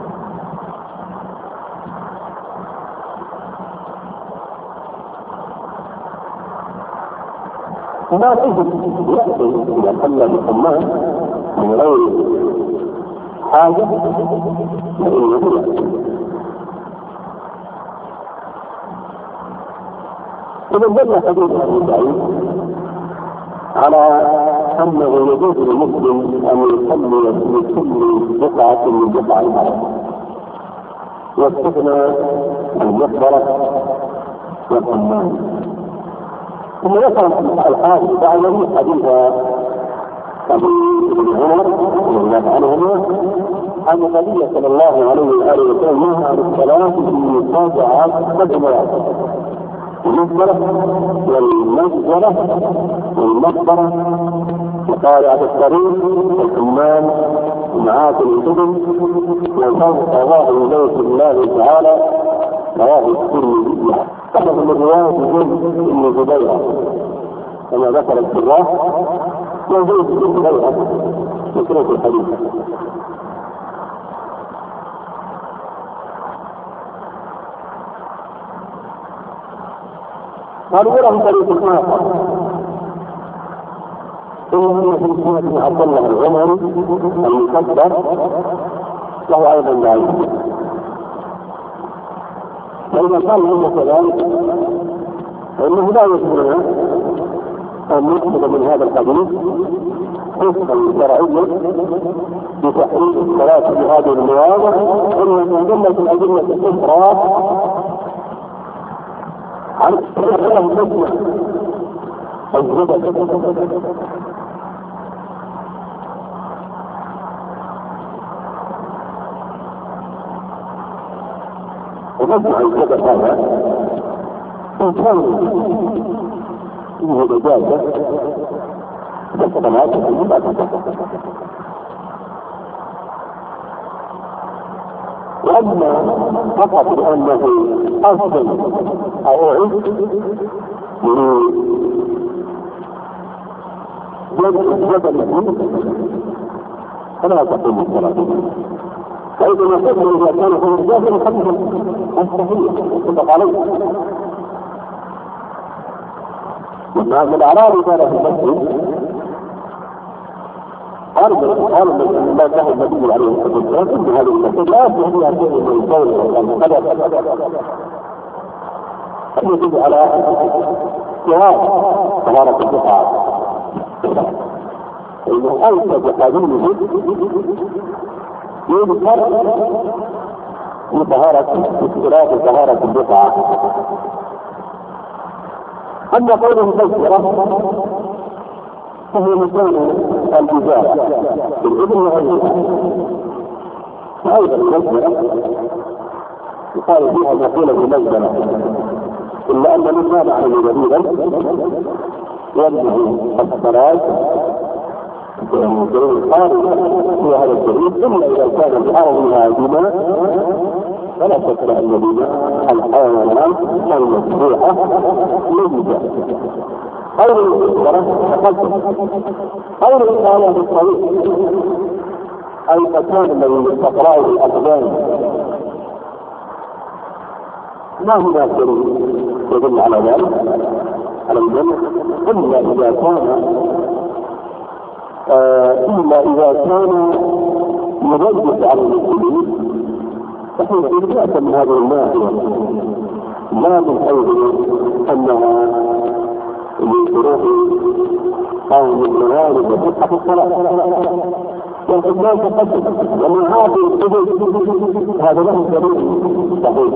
ما تجد يأتي إذا صلى بالحمام من غير حاجة فإنه يأتي. إذا دل حديث أبي سعيد على أنه يجوز للمسلم أن يصلي في كل بقعة من بقاع الأرض، واستثنى المقبرة والحمام. ثم ذكر الحافظ بعده حديث ابي عمر رضي الله عنهما ان النبي صلى الله عليه واله وسلم نهى عن الصلاه في مضاجعات الجمرات، المقبره والمجزره والمقبره وقارعه الطريق والحمام ومعاة الابل وفوق ظاهر بيت الله تعالى، رواه الترمذي. من رواية زيد بن جبير كما ذكر الشراح موجود غيرها متروك الحديث. قالوا له طريق آخر إنه في سنة عبد الله العمري المكبر له أيضا ضعيف. فإذا قال له كذلك فإنه لا يجوز أن يأخذ من هذا الحديث حكما شرعيا بتحريم الصلاة في هذه المواضع إلا من جملة الأدلة الأخرى عن له تسمع الزبد ونسمع الزبد هذا إنسان فيه إجازة بالصلاة في المبادئ. وأما فقط لأنه أفضل أو أعد لجبل فلا تقوم الصلاة. فإذا ما تقول إذا كان في الجاهل يخفف الصحيح يتفق عليه. ومن الأعراب قال في المسجد قال ما له النبي عليه الصلاة والسلام إن هذه المسجد لا يصلح فيها شيء من القول يجب على استواء طهارة البقعة. إنه أوجد قانونه يذكر في طهارة البقعة. أما قوله تذكرة فهو مثال الإجابة بالإذن وغيرها. فأيضا المسألة يقال فيها مقولة المسألة إلا أن مما نعلم جديدا ينبغي الصلاة الدليل خارج في هذا الدليل إلا إذا كان بأرضها دماء فلا شك أن دماء الحيوانات المسبوحة ميتة. قول الإقامة بالطريق أي المكان الذي تقرأه الأقدام ما هناك دليل يدل على ذلك على الجمع إلا إذا كان يضيق على المسلمين فحين يأتي من هذه الناحية لا من حيث أنها من شروط أو من موارد وصحة الصلاة لكن لا تقدم ومن هذه الحدود هذا له دليل صحيح.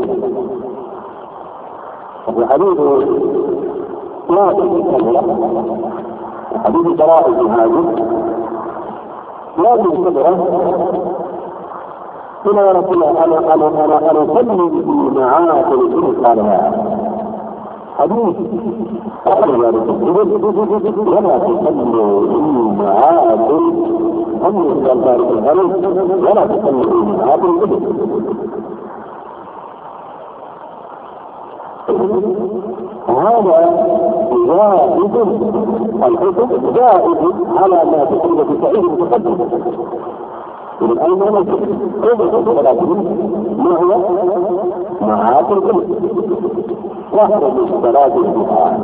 وفي حديث لا تقدم حديث براء بن عازب لا تقدم هنا يا رسول الله أنا أصلي في معاقل الإنس قال لا حديث أخرج ذلك ولا تصلوا في معاقل أمر ذلك الغنم ولا تصلوا في معاقل الإنس. هذا جائز الحكم جائز على ما تقول في سعيد المتقدم من أين ما هو معاقل الإنس واحد من ثلاث البقاع.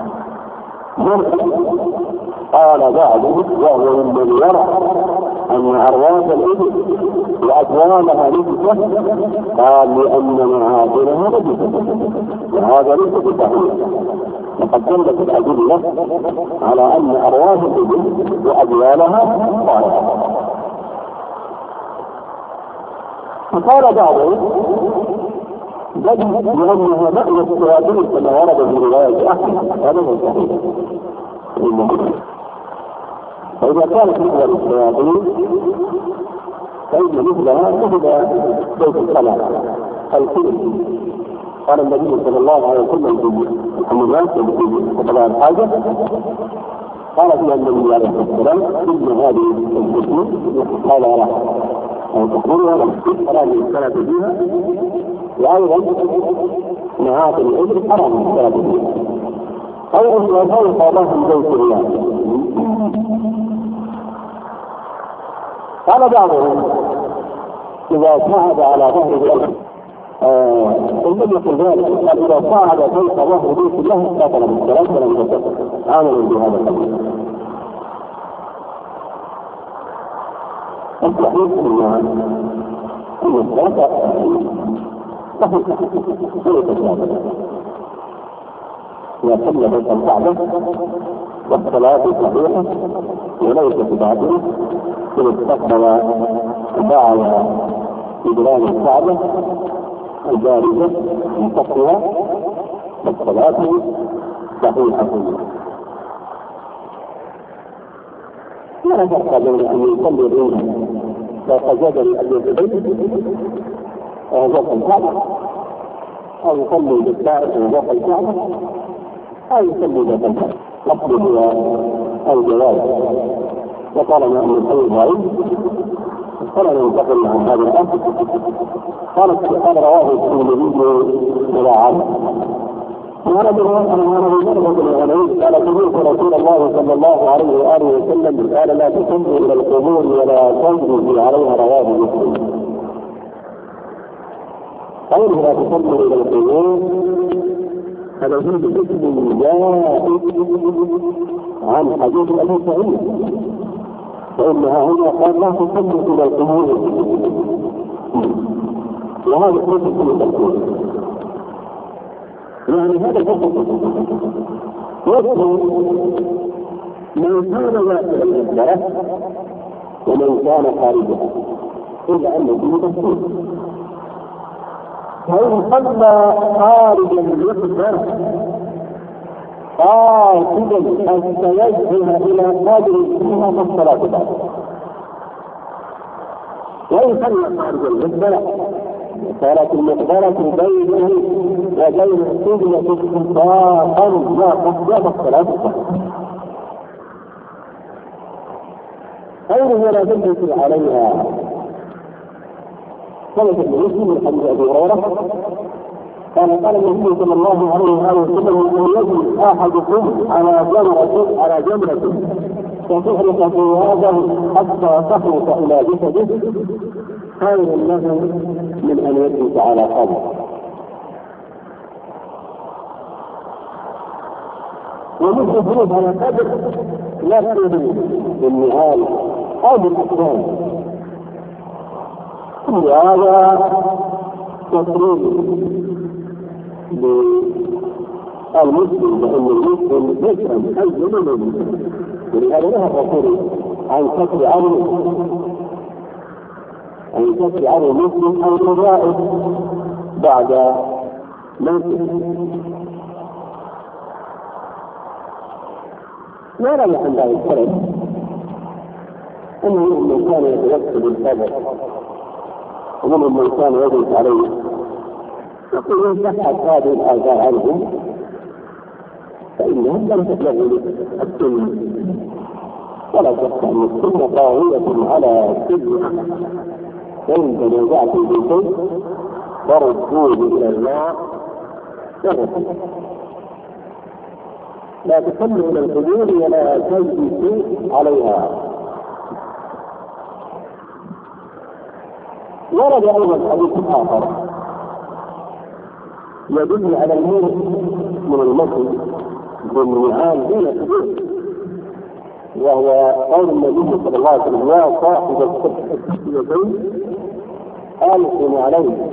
قال بعضهم وهو من يرى أن عروات الإبل وأطوالها نجسة قال لأن معاقلها نجسة وهذا ليس بصحيح. لقد دلت الأدلة على أن أرواح الإبل وأطوالها طاهرة. فقال بعضهم لأنها مأوى الصيادين كما ورد في رواية أحمد هذا هو صحيح. فإذا كانت مأوى الصيادين فإن مثلها مثل بيت الصلاة الكل. قال النبي صلى الله عليه وسلم في الحمامات في قضاء الحاجة قال فيها النبي عليه الصلاة والسلام إن هذه الحكم قال له أو تقولها حرام الصلاة فيها وأيضا معاقل الإبل حرام الصلاة فيها. قوله وفوق له بيت الله. قال بعضهم إذا صعد على ظهر الأرض الذي يقول ذلك قال إذا صعد فوق ظهر بيت الله قاتل بالصلاة ولم يتفق عملا بهذا القول. الصحيح أن الصلاة صحيحة وليست واجبة. إذا صلى بيت الكعبة والصلاة صحيحة وليست باطلة إذا استقبل بعد إدران الكعبة البارزة مستقبلة والصلاة صحيحة. لا فرق بين أن يصلي بينها وقصد أن يصلي وهو الكعبة أو يصلي بالسائق وهو الكعبة أو يصلي بالكعبة. الأصل هو الجواز. وطالما أن الحي ضعيف فلا ينتقل عن هذا الأمر. قال رواه الترمذي مضاعفا. قال سمعت رسول الله صلى الله عليه وآله وسلم قال لا تصلوا إلى القبور ولا تنظروا عليها، رواه مسلم. قوله لا تصلوا إلى القبور هذا هو باسم جائز عن حديث أبي سعيد، فإنها هنا قال لا تصلوا إلى القبور، وهذا ليس في التفسير. يعني هذا الحكم يظهر من كان داخل المسجد ومن كان خارجها، إلا أنه فيه تفسير. فإن صلى خارجا يقدر قاصدا أن يجهل إلى قدر فيها فالصلاة بعد. وإن صلى خارجا يقدر صارت المقدرة بينه وبين القبلة اتفاقا لا قصد الصلاة بعد. غيره لا تلبس عليها. ثبت المسلم من حديث ابي هريره قال النبي صلى الله عليه وسلم ان يجلس احدكم على جمره فتحرق ثيابه حتى تخلص الى جسده خير له من ان يجلس على قبر. ومثل الخروج على قبر لا تريد بالنهايه او بالاقدام. كل هذا تفريط للمسلم، لأن المسلم يفهم أي من المسلم، ولهذا نهى الرسول عن كسر عن المسلم أو الرائد بعد موته. لا رأي عن ذلك السلف أنه من كان يتوسل بالقبر ومن من كان يجلس عليه، يقول إن صحت هذه الآثار عنهم فإنهم لم تبلغوا السنة، ولا شك أن السنة طاغية على كل أحد. فإن تنازعتم في شيء فردوه إلى الله والرسول. لا تصلوا إلى القبور ولا تجلسوا عليها. ورد أيضا حديث آخر يدل على الموت من المسجد بالنعال دون القبور، وهو قول النبي صلى الله عليه وسلم يا صاحب السبحتين ألقوا عليه.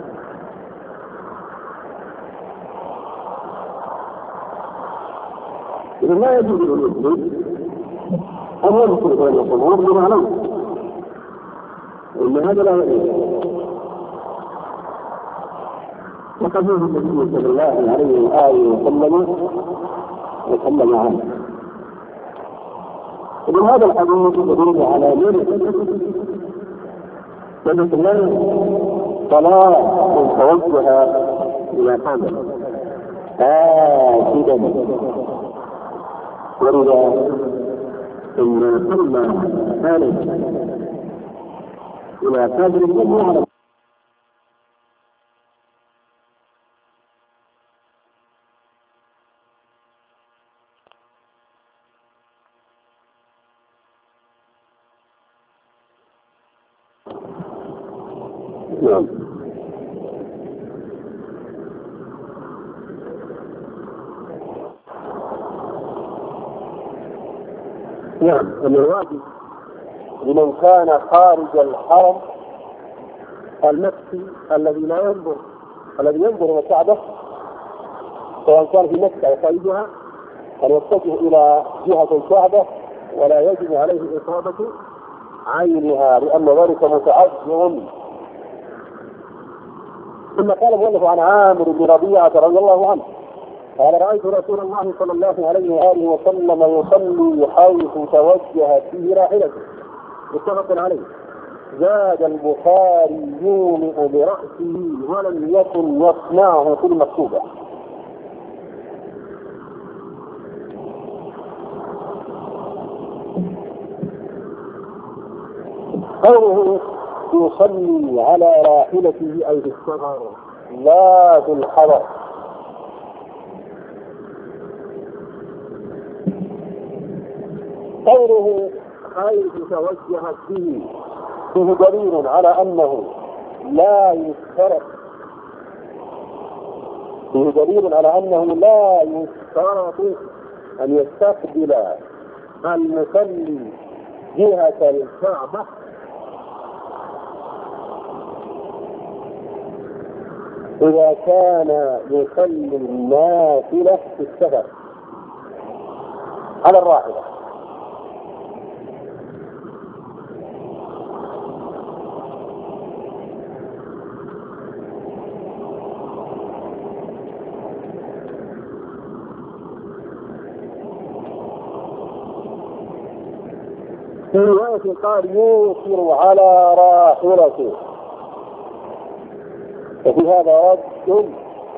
إذا لا يجوز للمسلم أن يدخل بين القبور بمعنى إن هذا لا يجوز. وقد نهى النبي صلى الله عليه وآله وسلم عنه. إذن هذا الحديث يدل على سنة الله صلاة توجه إلى قبر فاسدا، ولذا إن صلى ثالث إلى قبر يعلم نعم. نعم، الواجب لمن كان خارج الحرم المكي الذي ينظر إلى الكعبة سواء كان في مكة أو خارجها أن يتجه إلى جهة الكعبة ولا يجب عليه إصابة عينها لأن ذلك متعذر. ثم قال المؤلف عن عامر بن ربيعة رضي الله عنه قال رأيت رسول الله صلى الله عليه وآله وسلم يصلي حيث توجهت فيه راحلته، متفق عليه. زاد البخاري يومئ برأسه ولم يكن يصنعه في المكتوبة. قوله يصلي على راحلته أي في السفر لا في الحضر. قوله حيث توجهت فيه دليل على أنه لا يشترط أن يستقبل المصلي جهة الكعبة إذا كان يصلي النافلة في السفر على الراحلة. في رواية قال يوصر على راحلته، وفي هذا رد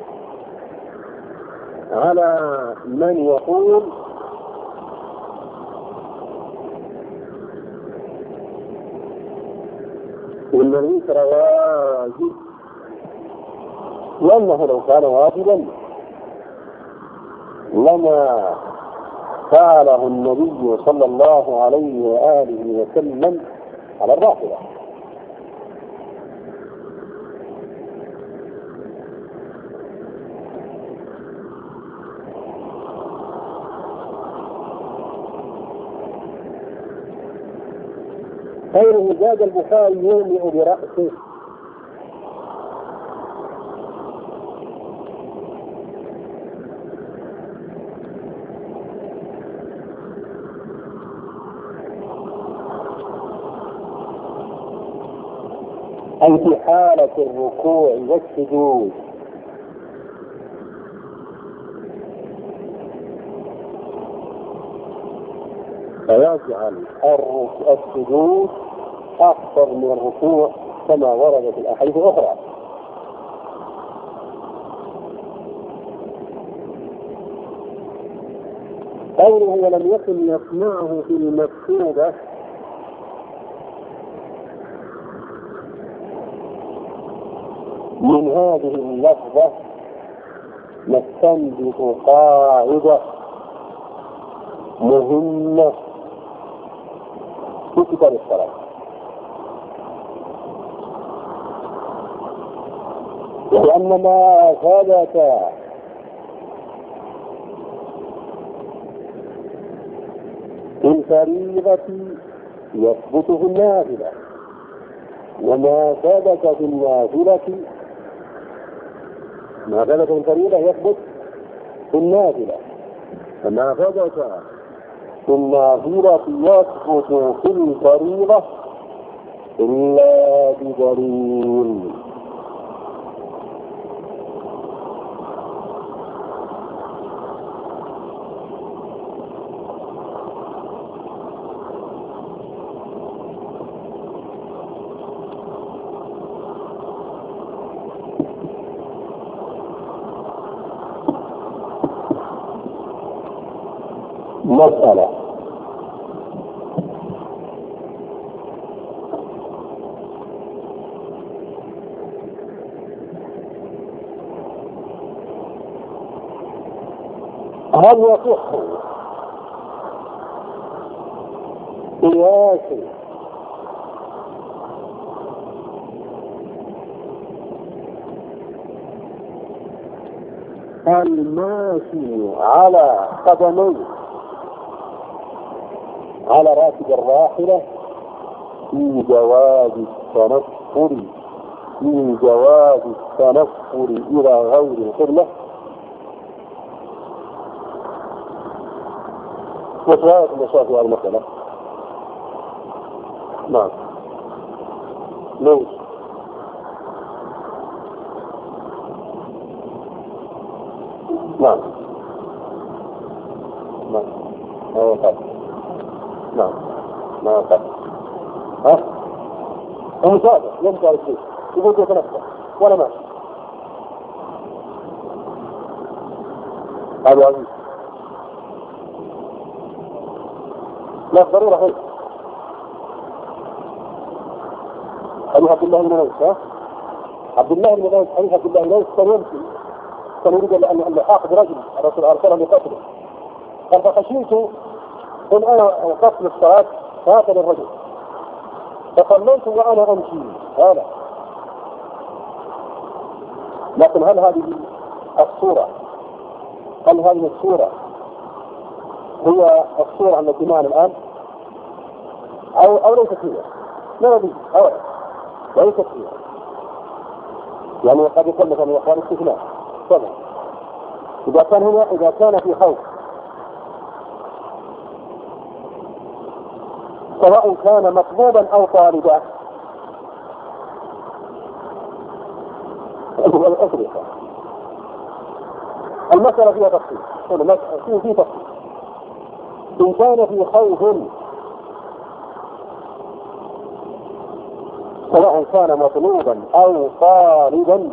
على من يقول إن الوتر واجب، لأنه لو كان واجبا لما فعله النبي صلى الله عليه وآله وسلم على الراحلة. غيره زاد البخاري يومئ برأسه. أي في حالة الركوع والسجود، فيجعل السجود أكثر من الركوع كما ورد في الأحاديث الأخرى. قوله ولم يكن يصنعه في المكتوبة، من هذه اللفظة نستنبط قاعدة مهمة في كتاب الصلاة، لأن ما ثبت في الفريضة يثبت في النافلة، وما ثبت في النافلة ما ثبت في الفريضة يثبت في النافلة، فما ثبت في النافلة يثبت في الفريضة إلا بدليل. مسألة هل يصح قياس الماشي على قدميه على راكب الراحلة في جواز التنفر إلى غير القبلة. وشاهد المشاهد هذه المسألة. نعم. ليش؟ نعم. نعم. نعم. نعم. ها؟ المسافر لم تعرف فيه يقول يتنفس ولا ماشي. هذا عزيز. لا ضرورة هيك. حديث عبد الله بن أنس. ها؟ عبد الله بن أنس حديث عبد الله بن أنس كان يمشي، كان يريد أن يحاق برجل الرسول أرسله لقتله، قال فخشيت إن أنا قتل الصلاة فقاتل الرجل فصليت وأنا أمشي. هذا لكن هل هذه الصورة هي الصورة التي معنا الآن أو ليست هي؟ لا بي أو ليست هي. يعني قد يكون مثلا يقال استثناء طبعا إذا كان في خوف سواء كان مطلوبا أو طالبا. المسألة فيها تفصيل. في تفصيل. إن كان في خوف سواء كان مطلوبا أو طالبا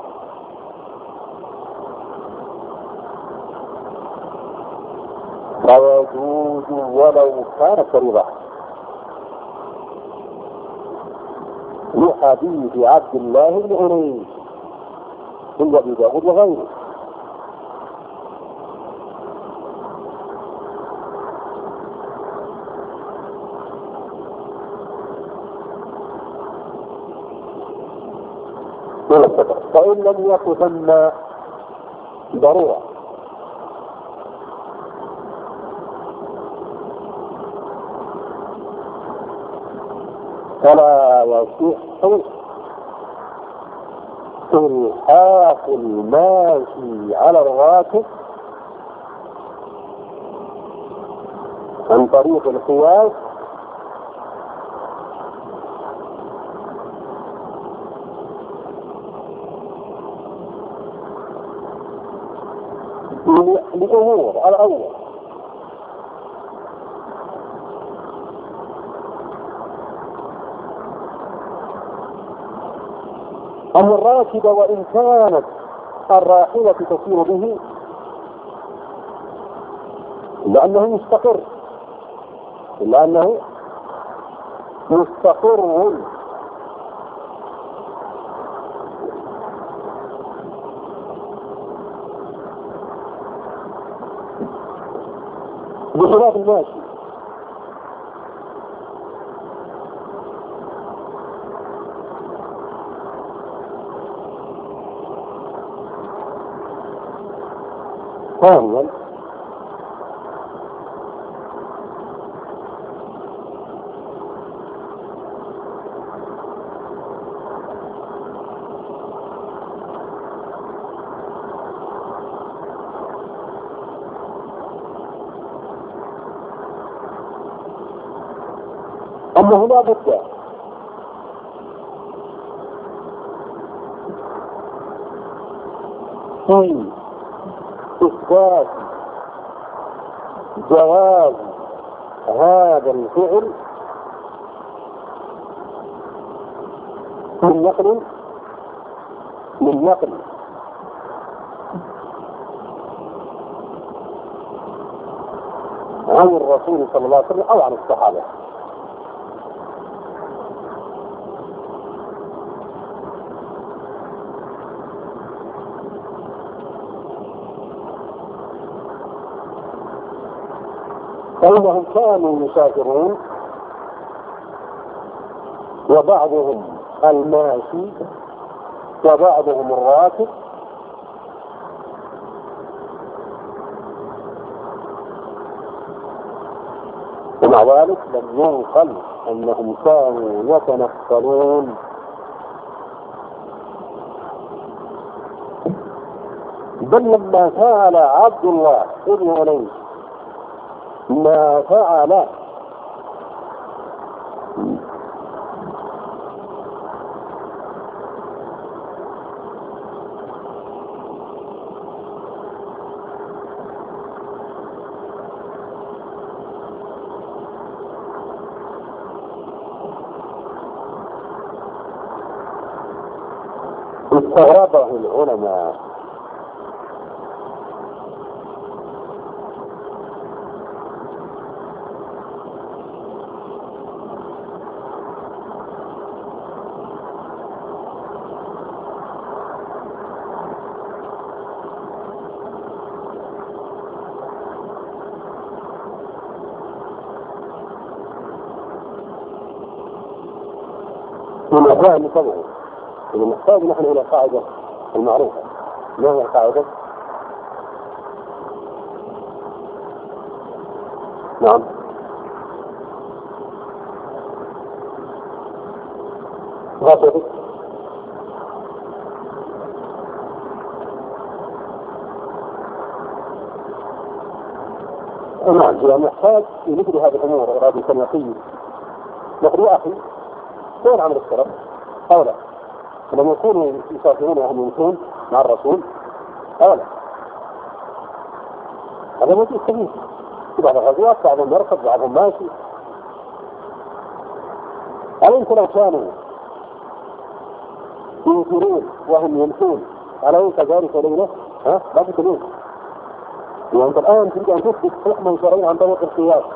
فيجوز ولو كان فريضة، لحديث عبد الله بن أنيس عند أبي داود وغيره. فإن لم يكن ثم ضرورة فلا يصح إلحاق الماشي على الراكب عن طريق القياس لأمور الأول. أن الراكب وإن كانت الراحلة تسير به لأنه مستقر بخلاف الماشي. ثانيا أنه لا بد في إثبات جواز هذا الفعل من نقل عن الرسول صلى الله عليه وسلم أو عن الصحابة. فإنهم كانوا يسافرون وبعضهم الماشي وبعضهم الراكب ومع ذلك لم ينقل أنهم كانوا يتنفلون، بل لما فعل عبد الله ابن أنيس ما فعل استغربه العلماء، ونحن طبعا إذا نحتاج نحن إلى قاعدة المعروفة. ما هي القاعدة؟ نعم، غاصبك نعم، إذا نحتاج في مثل هذه الأمور إرادة سنقية نقول يا أخي وين عمل الشرف أو لا؟ لما يكونوا يسافرون وهم يمشون مع الرسول أو لا؟ هذا موجود كثير في بعض الغزوات، بعضهم يركض بعضهم ماشي. أليس لو كانوا ينفرون وهم يمشون أليس ذلك ليلة؟ لا تكلمون. وأنت الآن تريد أن تثبت حكما شرعيا عن طريق القياس،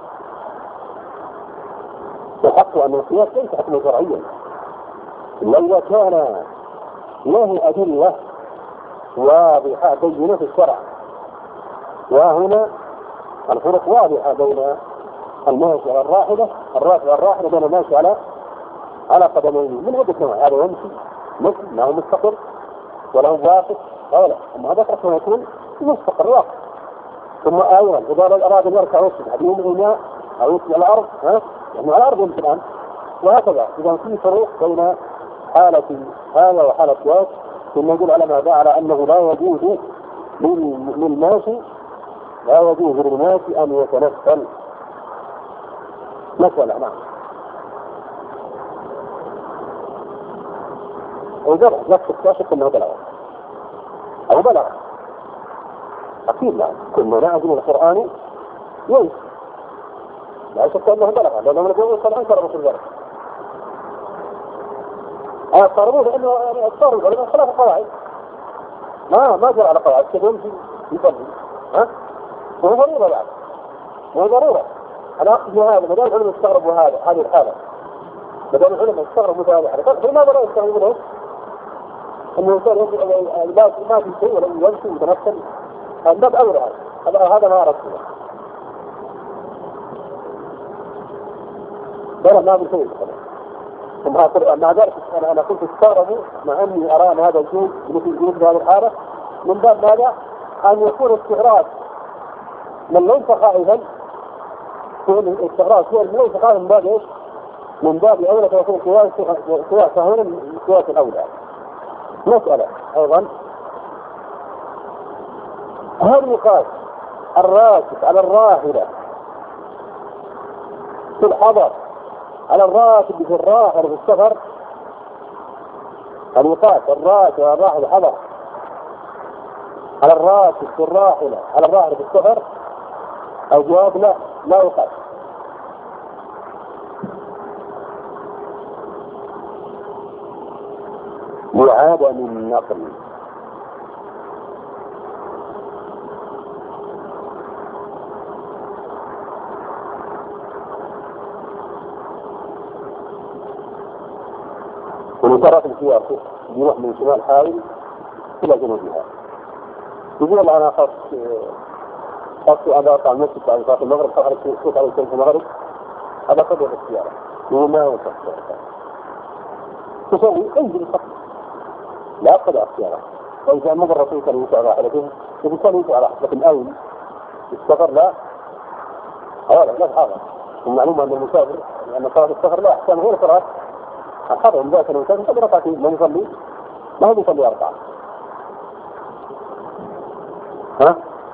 وحق أن القياس ليس حكما شرعيا لو كان له أدلة واضحة بينة في الشرع. وهنا الفرق واضحة بين الماشي على الراحلة، الراكب على الراحلة، بين الماشي على قدمين من عدة نوع. هذا يمشي مثل ما هو مستقر وله واقف أو لا، أما هذا أصلا يكون مستقر واقف. ثم أيضا إذا أراد أن يركع ويسجد يوم الماء أو يسجد على الأرض يعني على الأرض يمشي الآن. وهكذا إذا في فروق بين حالة هذا وحالة ذاك، ثم يقول على ماذا؟ على أنه لا يجوز للماشي أن يتنفل. مسألة نعم. وجرح نفس الكاشف أنه بلغ أو بلغ أكيد لا، كنا نعزم القرآن يوم لا شك أنه بلغ، لأنه من يقول صلى الله عليه وسلم أصاربوه لأنه يعني أصاروا لأنه خلاف قواعد ما جرى على قواعد كيف يمشي يصلي. وهو ضرورة بعد، وهو ضرورة. أنا أقصد هذا مدام العلم استغربوا هذه الحالة، مدام العلم استغربوا هذه الحالة، فلماذا لا يستغربوا له؟ أنه يصير ما في شيء ولم يمشي ويتنفل. الباب أولى هذا ما أردته. بلا ما بشيء. مع ذلك أنا كنت استغربوا مع أني أرى أن هذا الجود مثل هذه الحالة من باب ماذا؟ أن يكون استغراق من ليس خائفا، الاستغراق هو ليس خائفا من باب إيش؟ من باب أولى فيكون قياس هنا من قياس الأولى. مسألة أيضا، هل يقاس الراكب على الراحلة في الحضر على الراكب في الراحلة في السفر؟ هل يقاس الراكب على الراحلة حضر على الراكب في الراحلة على الراحلة في السفر؟ الجواب لا يقاس. لعدم النقل. ونترك الخيار يروح من شمال حائل إلى جنوبها، يقول الله أنا خاص أنا أطلع المسجد بعد صلاة المغرب صار الشيخ على الشيخ المغرب، هذا قدر السيارة وما هو صح تسوي انزل الخط لا قدر السيارة. وإذا مر الرسول كان يسوع راحلته يقول كان يسوع راحلته، لكن أول السفر لا هذا لا هذا المعلومة أن المسافر أن صلاة السفر لا أحكام غير صلاة الحضر. من ذاك المسافر قد ركعتين من يصلي ما هو يصلي 4. ها؟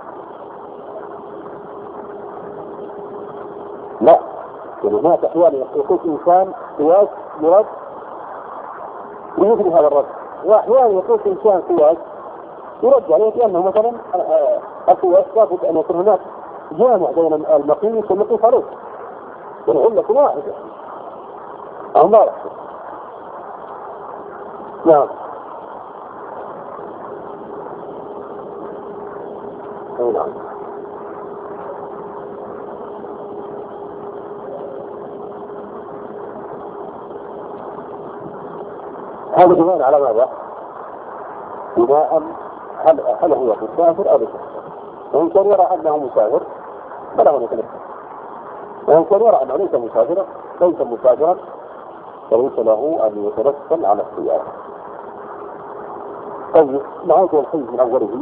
لا، يعني هناك أحيانا يقول إنسان قياس يرد بمثل هذا الرد، وأحيانا يقول إنسان قياس يرد عليه لأنه مثلا القياس لابد أن يكون هناك جامع بين المقيس والمقيس عليه، والعلة واحدة أو لا. نعم. نعم. هذا بناء على ماذا؟ بناء هل هو مسافر أو ليس؟ وإن كان يرى أنه مسافر فله أن يتنفس، وإن كان يرى أنه ليس مسافرا فليس له أن يتنفس على السيارة. طيب نعود الحديث من أوله.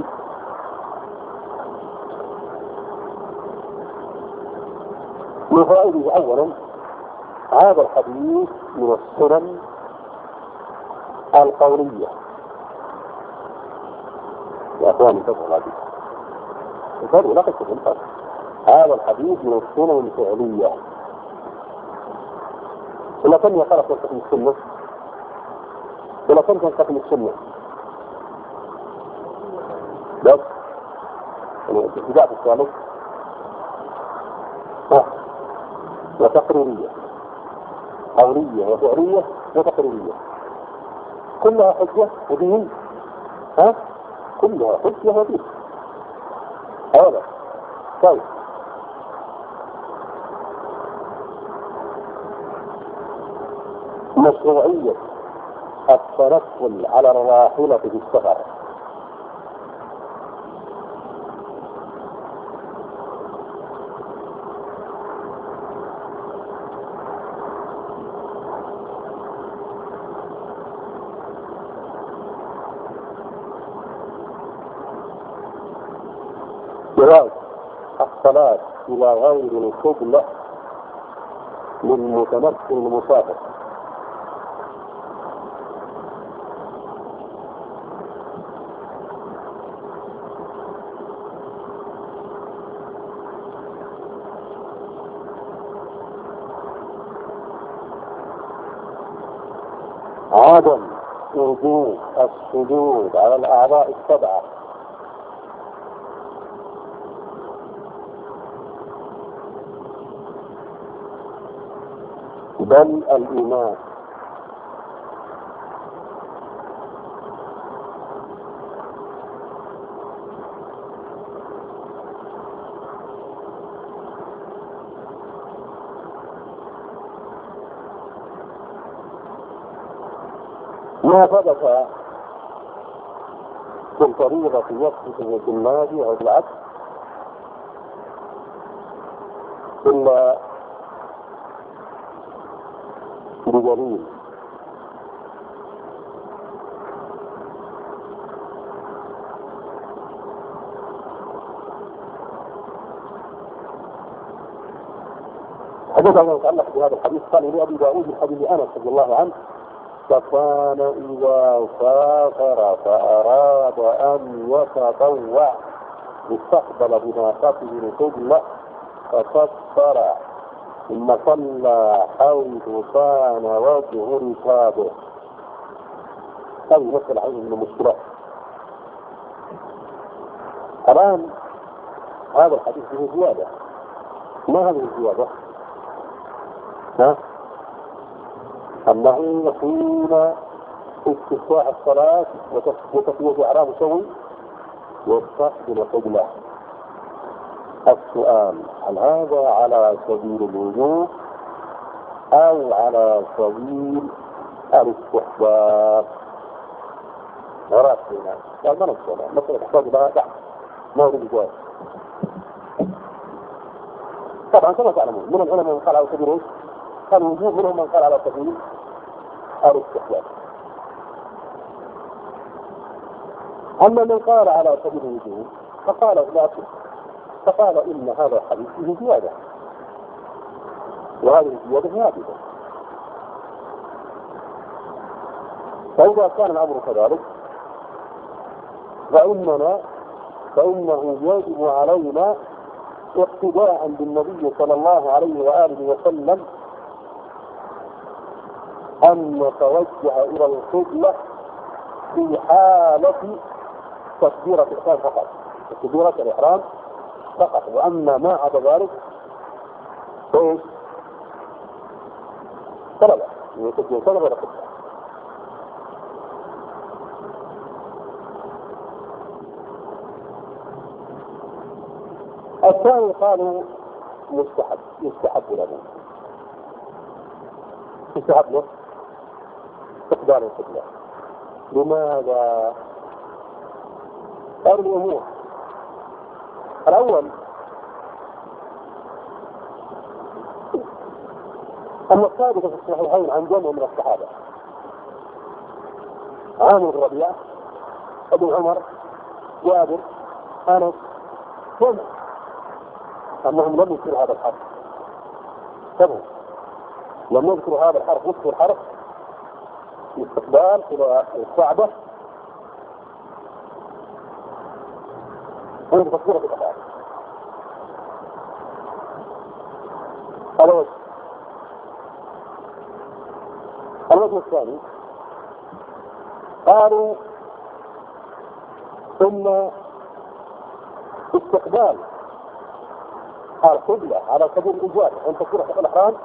من فوائده أولا هذا الحديث من السنن القولية. يا أخواني تفضل هذه لا تكتب هذا الحديث من السنن الفعلية. إلا كم يقرأ في السنة؟ إلا كم تنقسم السنة؟ بس يعني ابتداء في الثالث وتقريرية، قولية وفعلية وتقريرية، كلها حجة ودين. كلها حجة ودين. هذا طيب. مشروعية التنقل على الراحلة في السفر. جواز الصلاة إلى غير القبلة للمتنقل المسافر. عدم وجوب السجود على الأعضاء السبعة، بل الإمام. ما ثبت في الفريضة يثبت في النادي أو بالعكس إلا بدليل. حديث عن يتعلق بهذا الحديث قال لي أبي داود من حديث أنس رضي الله عنه: فكان إذا سافر فأراد أن يتطوع استقبل بناقته القبلة فكبر ثم صلى حيث كان وجه ركابه. هذه مسألة عين من المشكلات. الآن هذا الحديث فيه زيادة. ما هذه الزيادة؟ أنه يكون استفتاح الصلاة وتكبير إحرام سوي يستقبل قبلة. السؤال: هل هذا على سبيل الوجوب أو على سبيل الاستحباب؟ غرات فينا قال ما نقصد مثلا تحتاج لها بحث ما يريد جواب. طبعا كما تعلمون من العلماء من قال على سبيل الوجوب، منهم من قال على سبيل الاستحباب. أما من قال على سبيل الوجوب فقال إن هذا الحديث فيه زيادة. وهذه الزيادة ثابتة. فإذا كان الأمر كذلك فإنه يجب علينا اقتداء بالنبي صلى الله عليه وآله وسلم أن نتوجه إلى القبلة في حالة تكبيرة الإحرام فقط، تكبيرة الإحرام فقط، وأما ما عدا ذلك فإيش؟ فلا لا، يتجه إلى القبلة. الثاني قالوا يستحب له استقبال القبلة. لماذا؟ قالوا الأمور. الأول أن الثابت في الصحيحين عن جمع من الصحابة، عامر بن ربيعة، ابن عمر، جابر، أنس، جمع أنهم لم يذكروا هذا الحرف. كذا لم يذكروا هذا الحرف، يذكر الحرف الاستقبال إلى الكعبة عند تكبيرة الإحرام. هذا وجه. الوجه الثاني قالوا إن استقبال القبلة على سبيل الإجابة عند تكبيرة الإحرام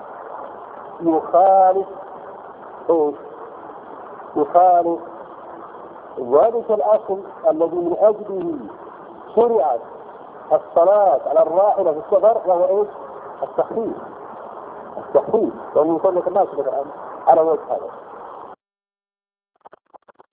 يخالف ذلك الأصل الذي من أجله شرعت الصلاة على الراحلة في السفر، وهو إيش؟ التخفيف، وأن يصلي الناس مثلا على وجه هذا.